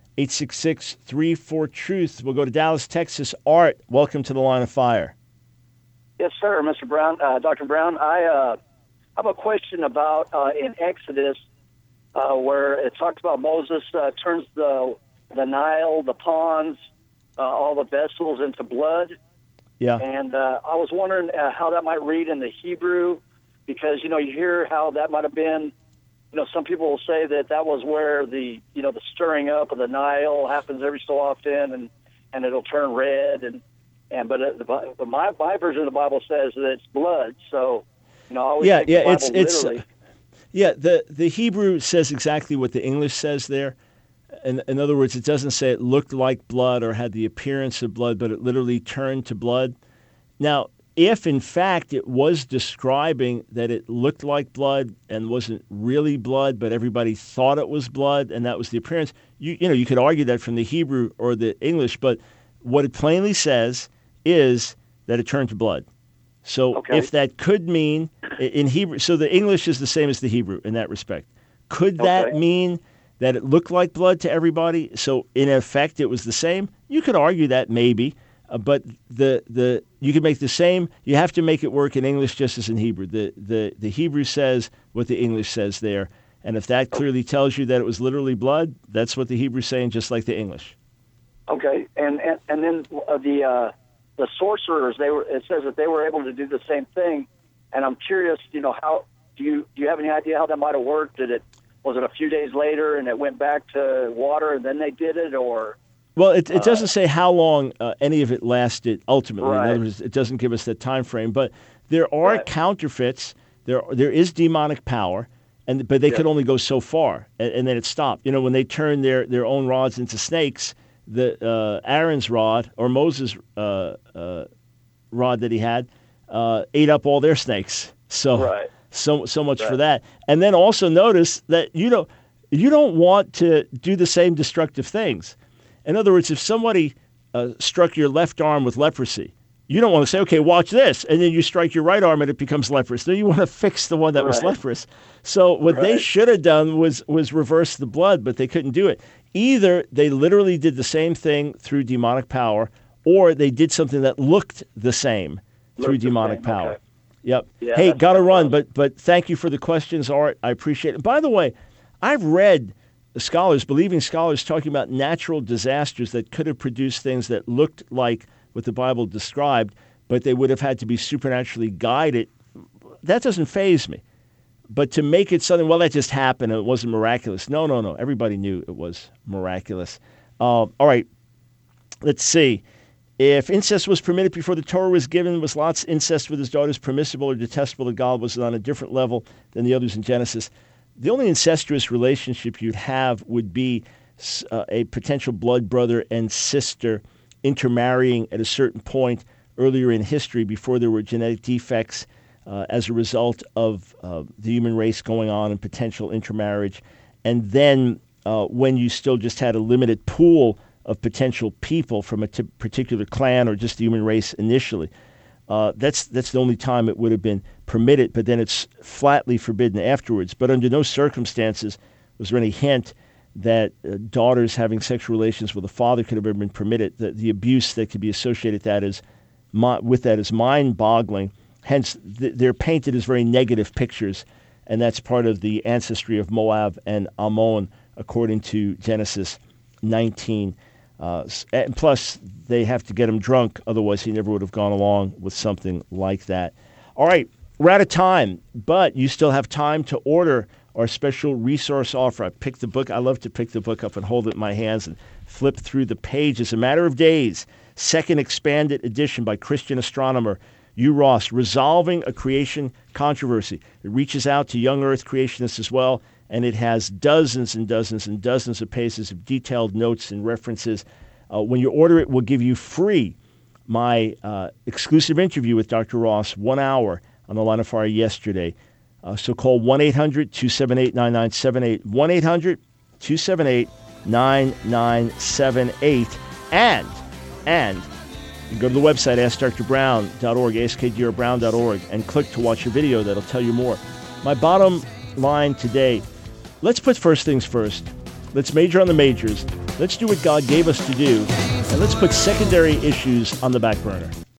866-34-TRUTH. We'll go to Dallas, Texas. Art, welcome to the Line of Fire. Yes, sir, Mr. Brown. Dr. Brown, I have a question about in Exodus where it talks about Moses turns the Nile, the ponds, all the vessels into blood. Yeah. And I was wondering how that might read in the Hebrew, because, you hear how that might have been, some people will say that was where the stirring up of the Nile happens every so often, and it'll turn red, but my version of the Bible says that it's blood. So, I always think the Bible literally. The Hebrew says exactly what the English says there. In other words, it doesn't say it looked like blood or had the appearance of blood, but it literally turned to blood. Now, if in fact it was describing that it looked like blood and wasn't really blood, but everybody thought it was blood and that was the appearance, you could argue that from the Hebrew or the English, but what it plainly says is that it turned to blood. So if that could mean in Hebrew, so the English is the same as the Hebrew in that respect. Could that mean that it looked like blood to everybody? So in effect, it was the same. You could argue that maybe, but you could make the same. You have to make it work in English just as in Hebrew. The Hebrew says what the English says there, and if that clearly tells you that it was literally blood, that's what the Hebrew's saying, just like the English. Okay, and then the sorcerers, it says that they were able to do the same thing, and I'm curious, how do you have any idea how that might have worked? Was it a few days later and it went back to water and then they did it, or? Well, it doesn't say how long any of it lasted ultimately. Right. In other words, it doesn't give us that time frame. But there are counterfeits. There is demonic power, but they could only go so far, and then it stopped. When they turned their own rods into snakes, the Aaron's rod or Moses' rod that he had ate up all their snakes. So so much for that. And then also notice that you don't want to do the same destructive things. In other words, if somebody struck your left arm with leprosy, you don't want to say, okay, watch this, and then you strike your right arm and it becomes leprous. No, you want to fix the one that was leprous. So what they should have done was reverse the blood, but they couldn't do it. Either they literally did the same thing through demonic power, or they did something that looked the same through demonic power. Okay. Yep. Yeah, hey, got to run, but thank you for the questions, Art. I appreciate it. By the way, I've read believing scholars talking about natural disasters that could have produced things that looked like what the Bible described, but they would have had to be supernaturally guided. That doesn't faze me. But to make it something, well, that just happened and it wasn't miraculous. No. Everybody knew it was miraculous. All right. Let's see. If incest was permitted before the Torah was given, was Lot's incest with his daughters permissible or detestable to God? Was it on a different level than the others in Genesis? The only incestuous relationship you'd have would be a potential blood brother and sister intermarrying at a certain point earlier in history before there were genetic defects as a result of the human race going on and potential intermarriage. And then when you still just had a limited pool of potential people from a particular clan or just the human race initially. That's the only time it would have been permitted, but then it's flatly forbidden afterwards. But under no circumstances was there any hint that daughters having sexual relations with a father could have ever been permitted. The abuse that could be associated with that is mind-boggling. Hence, they're painted as very negative pictures, and that's part of the ancestry of Moab and Ammon, according to Genesis 19. And plus, they have to get him drunk, otherwise he never would have gone along with something like that. All right, we're out of time, but you still have time to order our special resource offer. I picked the book. I love to pick the book up and hold it in my hands and flip through the pages. A Matter of Days, second expanded edition by Christian astronomer Hugh Ross, resolving a creation controversy. It reaches out to young Earth creationists as well, and it has dozens and dozens and dozens of pages of detailed notes and references. When you order it, we'll give you free my exclusive interview with Dr. Ross, 1 hour on the Line of Fire yesterday. So call 1-800-278-9978, 1-800-278-9978, and you go to the website, AskDrBrown.org, AskDrBrown.org, and click to watch a video that'll tell you more. My bottom line today, let's put first things first. Let's major on the majors. Let's do what God gave us to do, and let's put secondary issues on the back burner.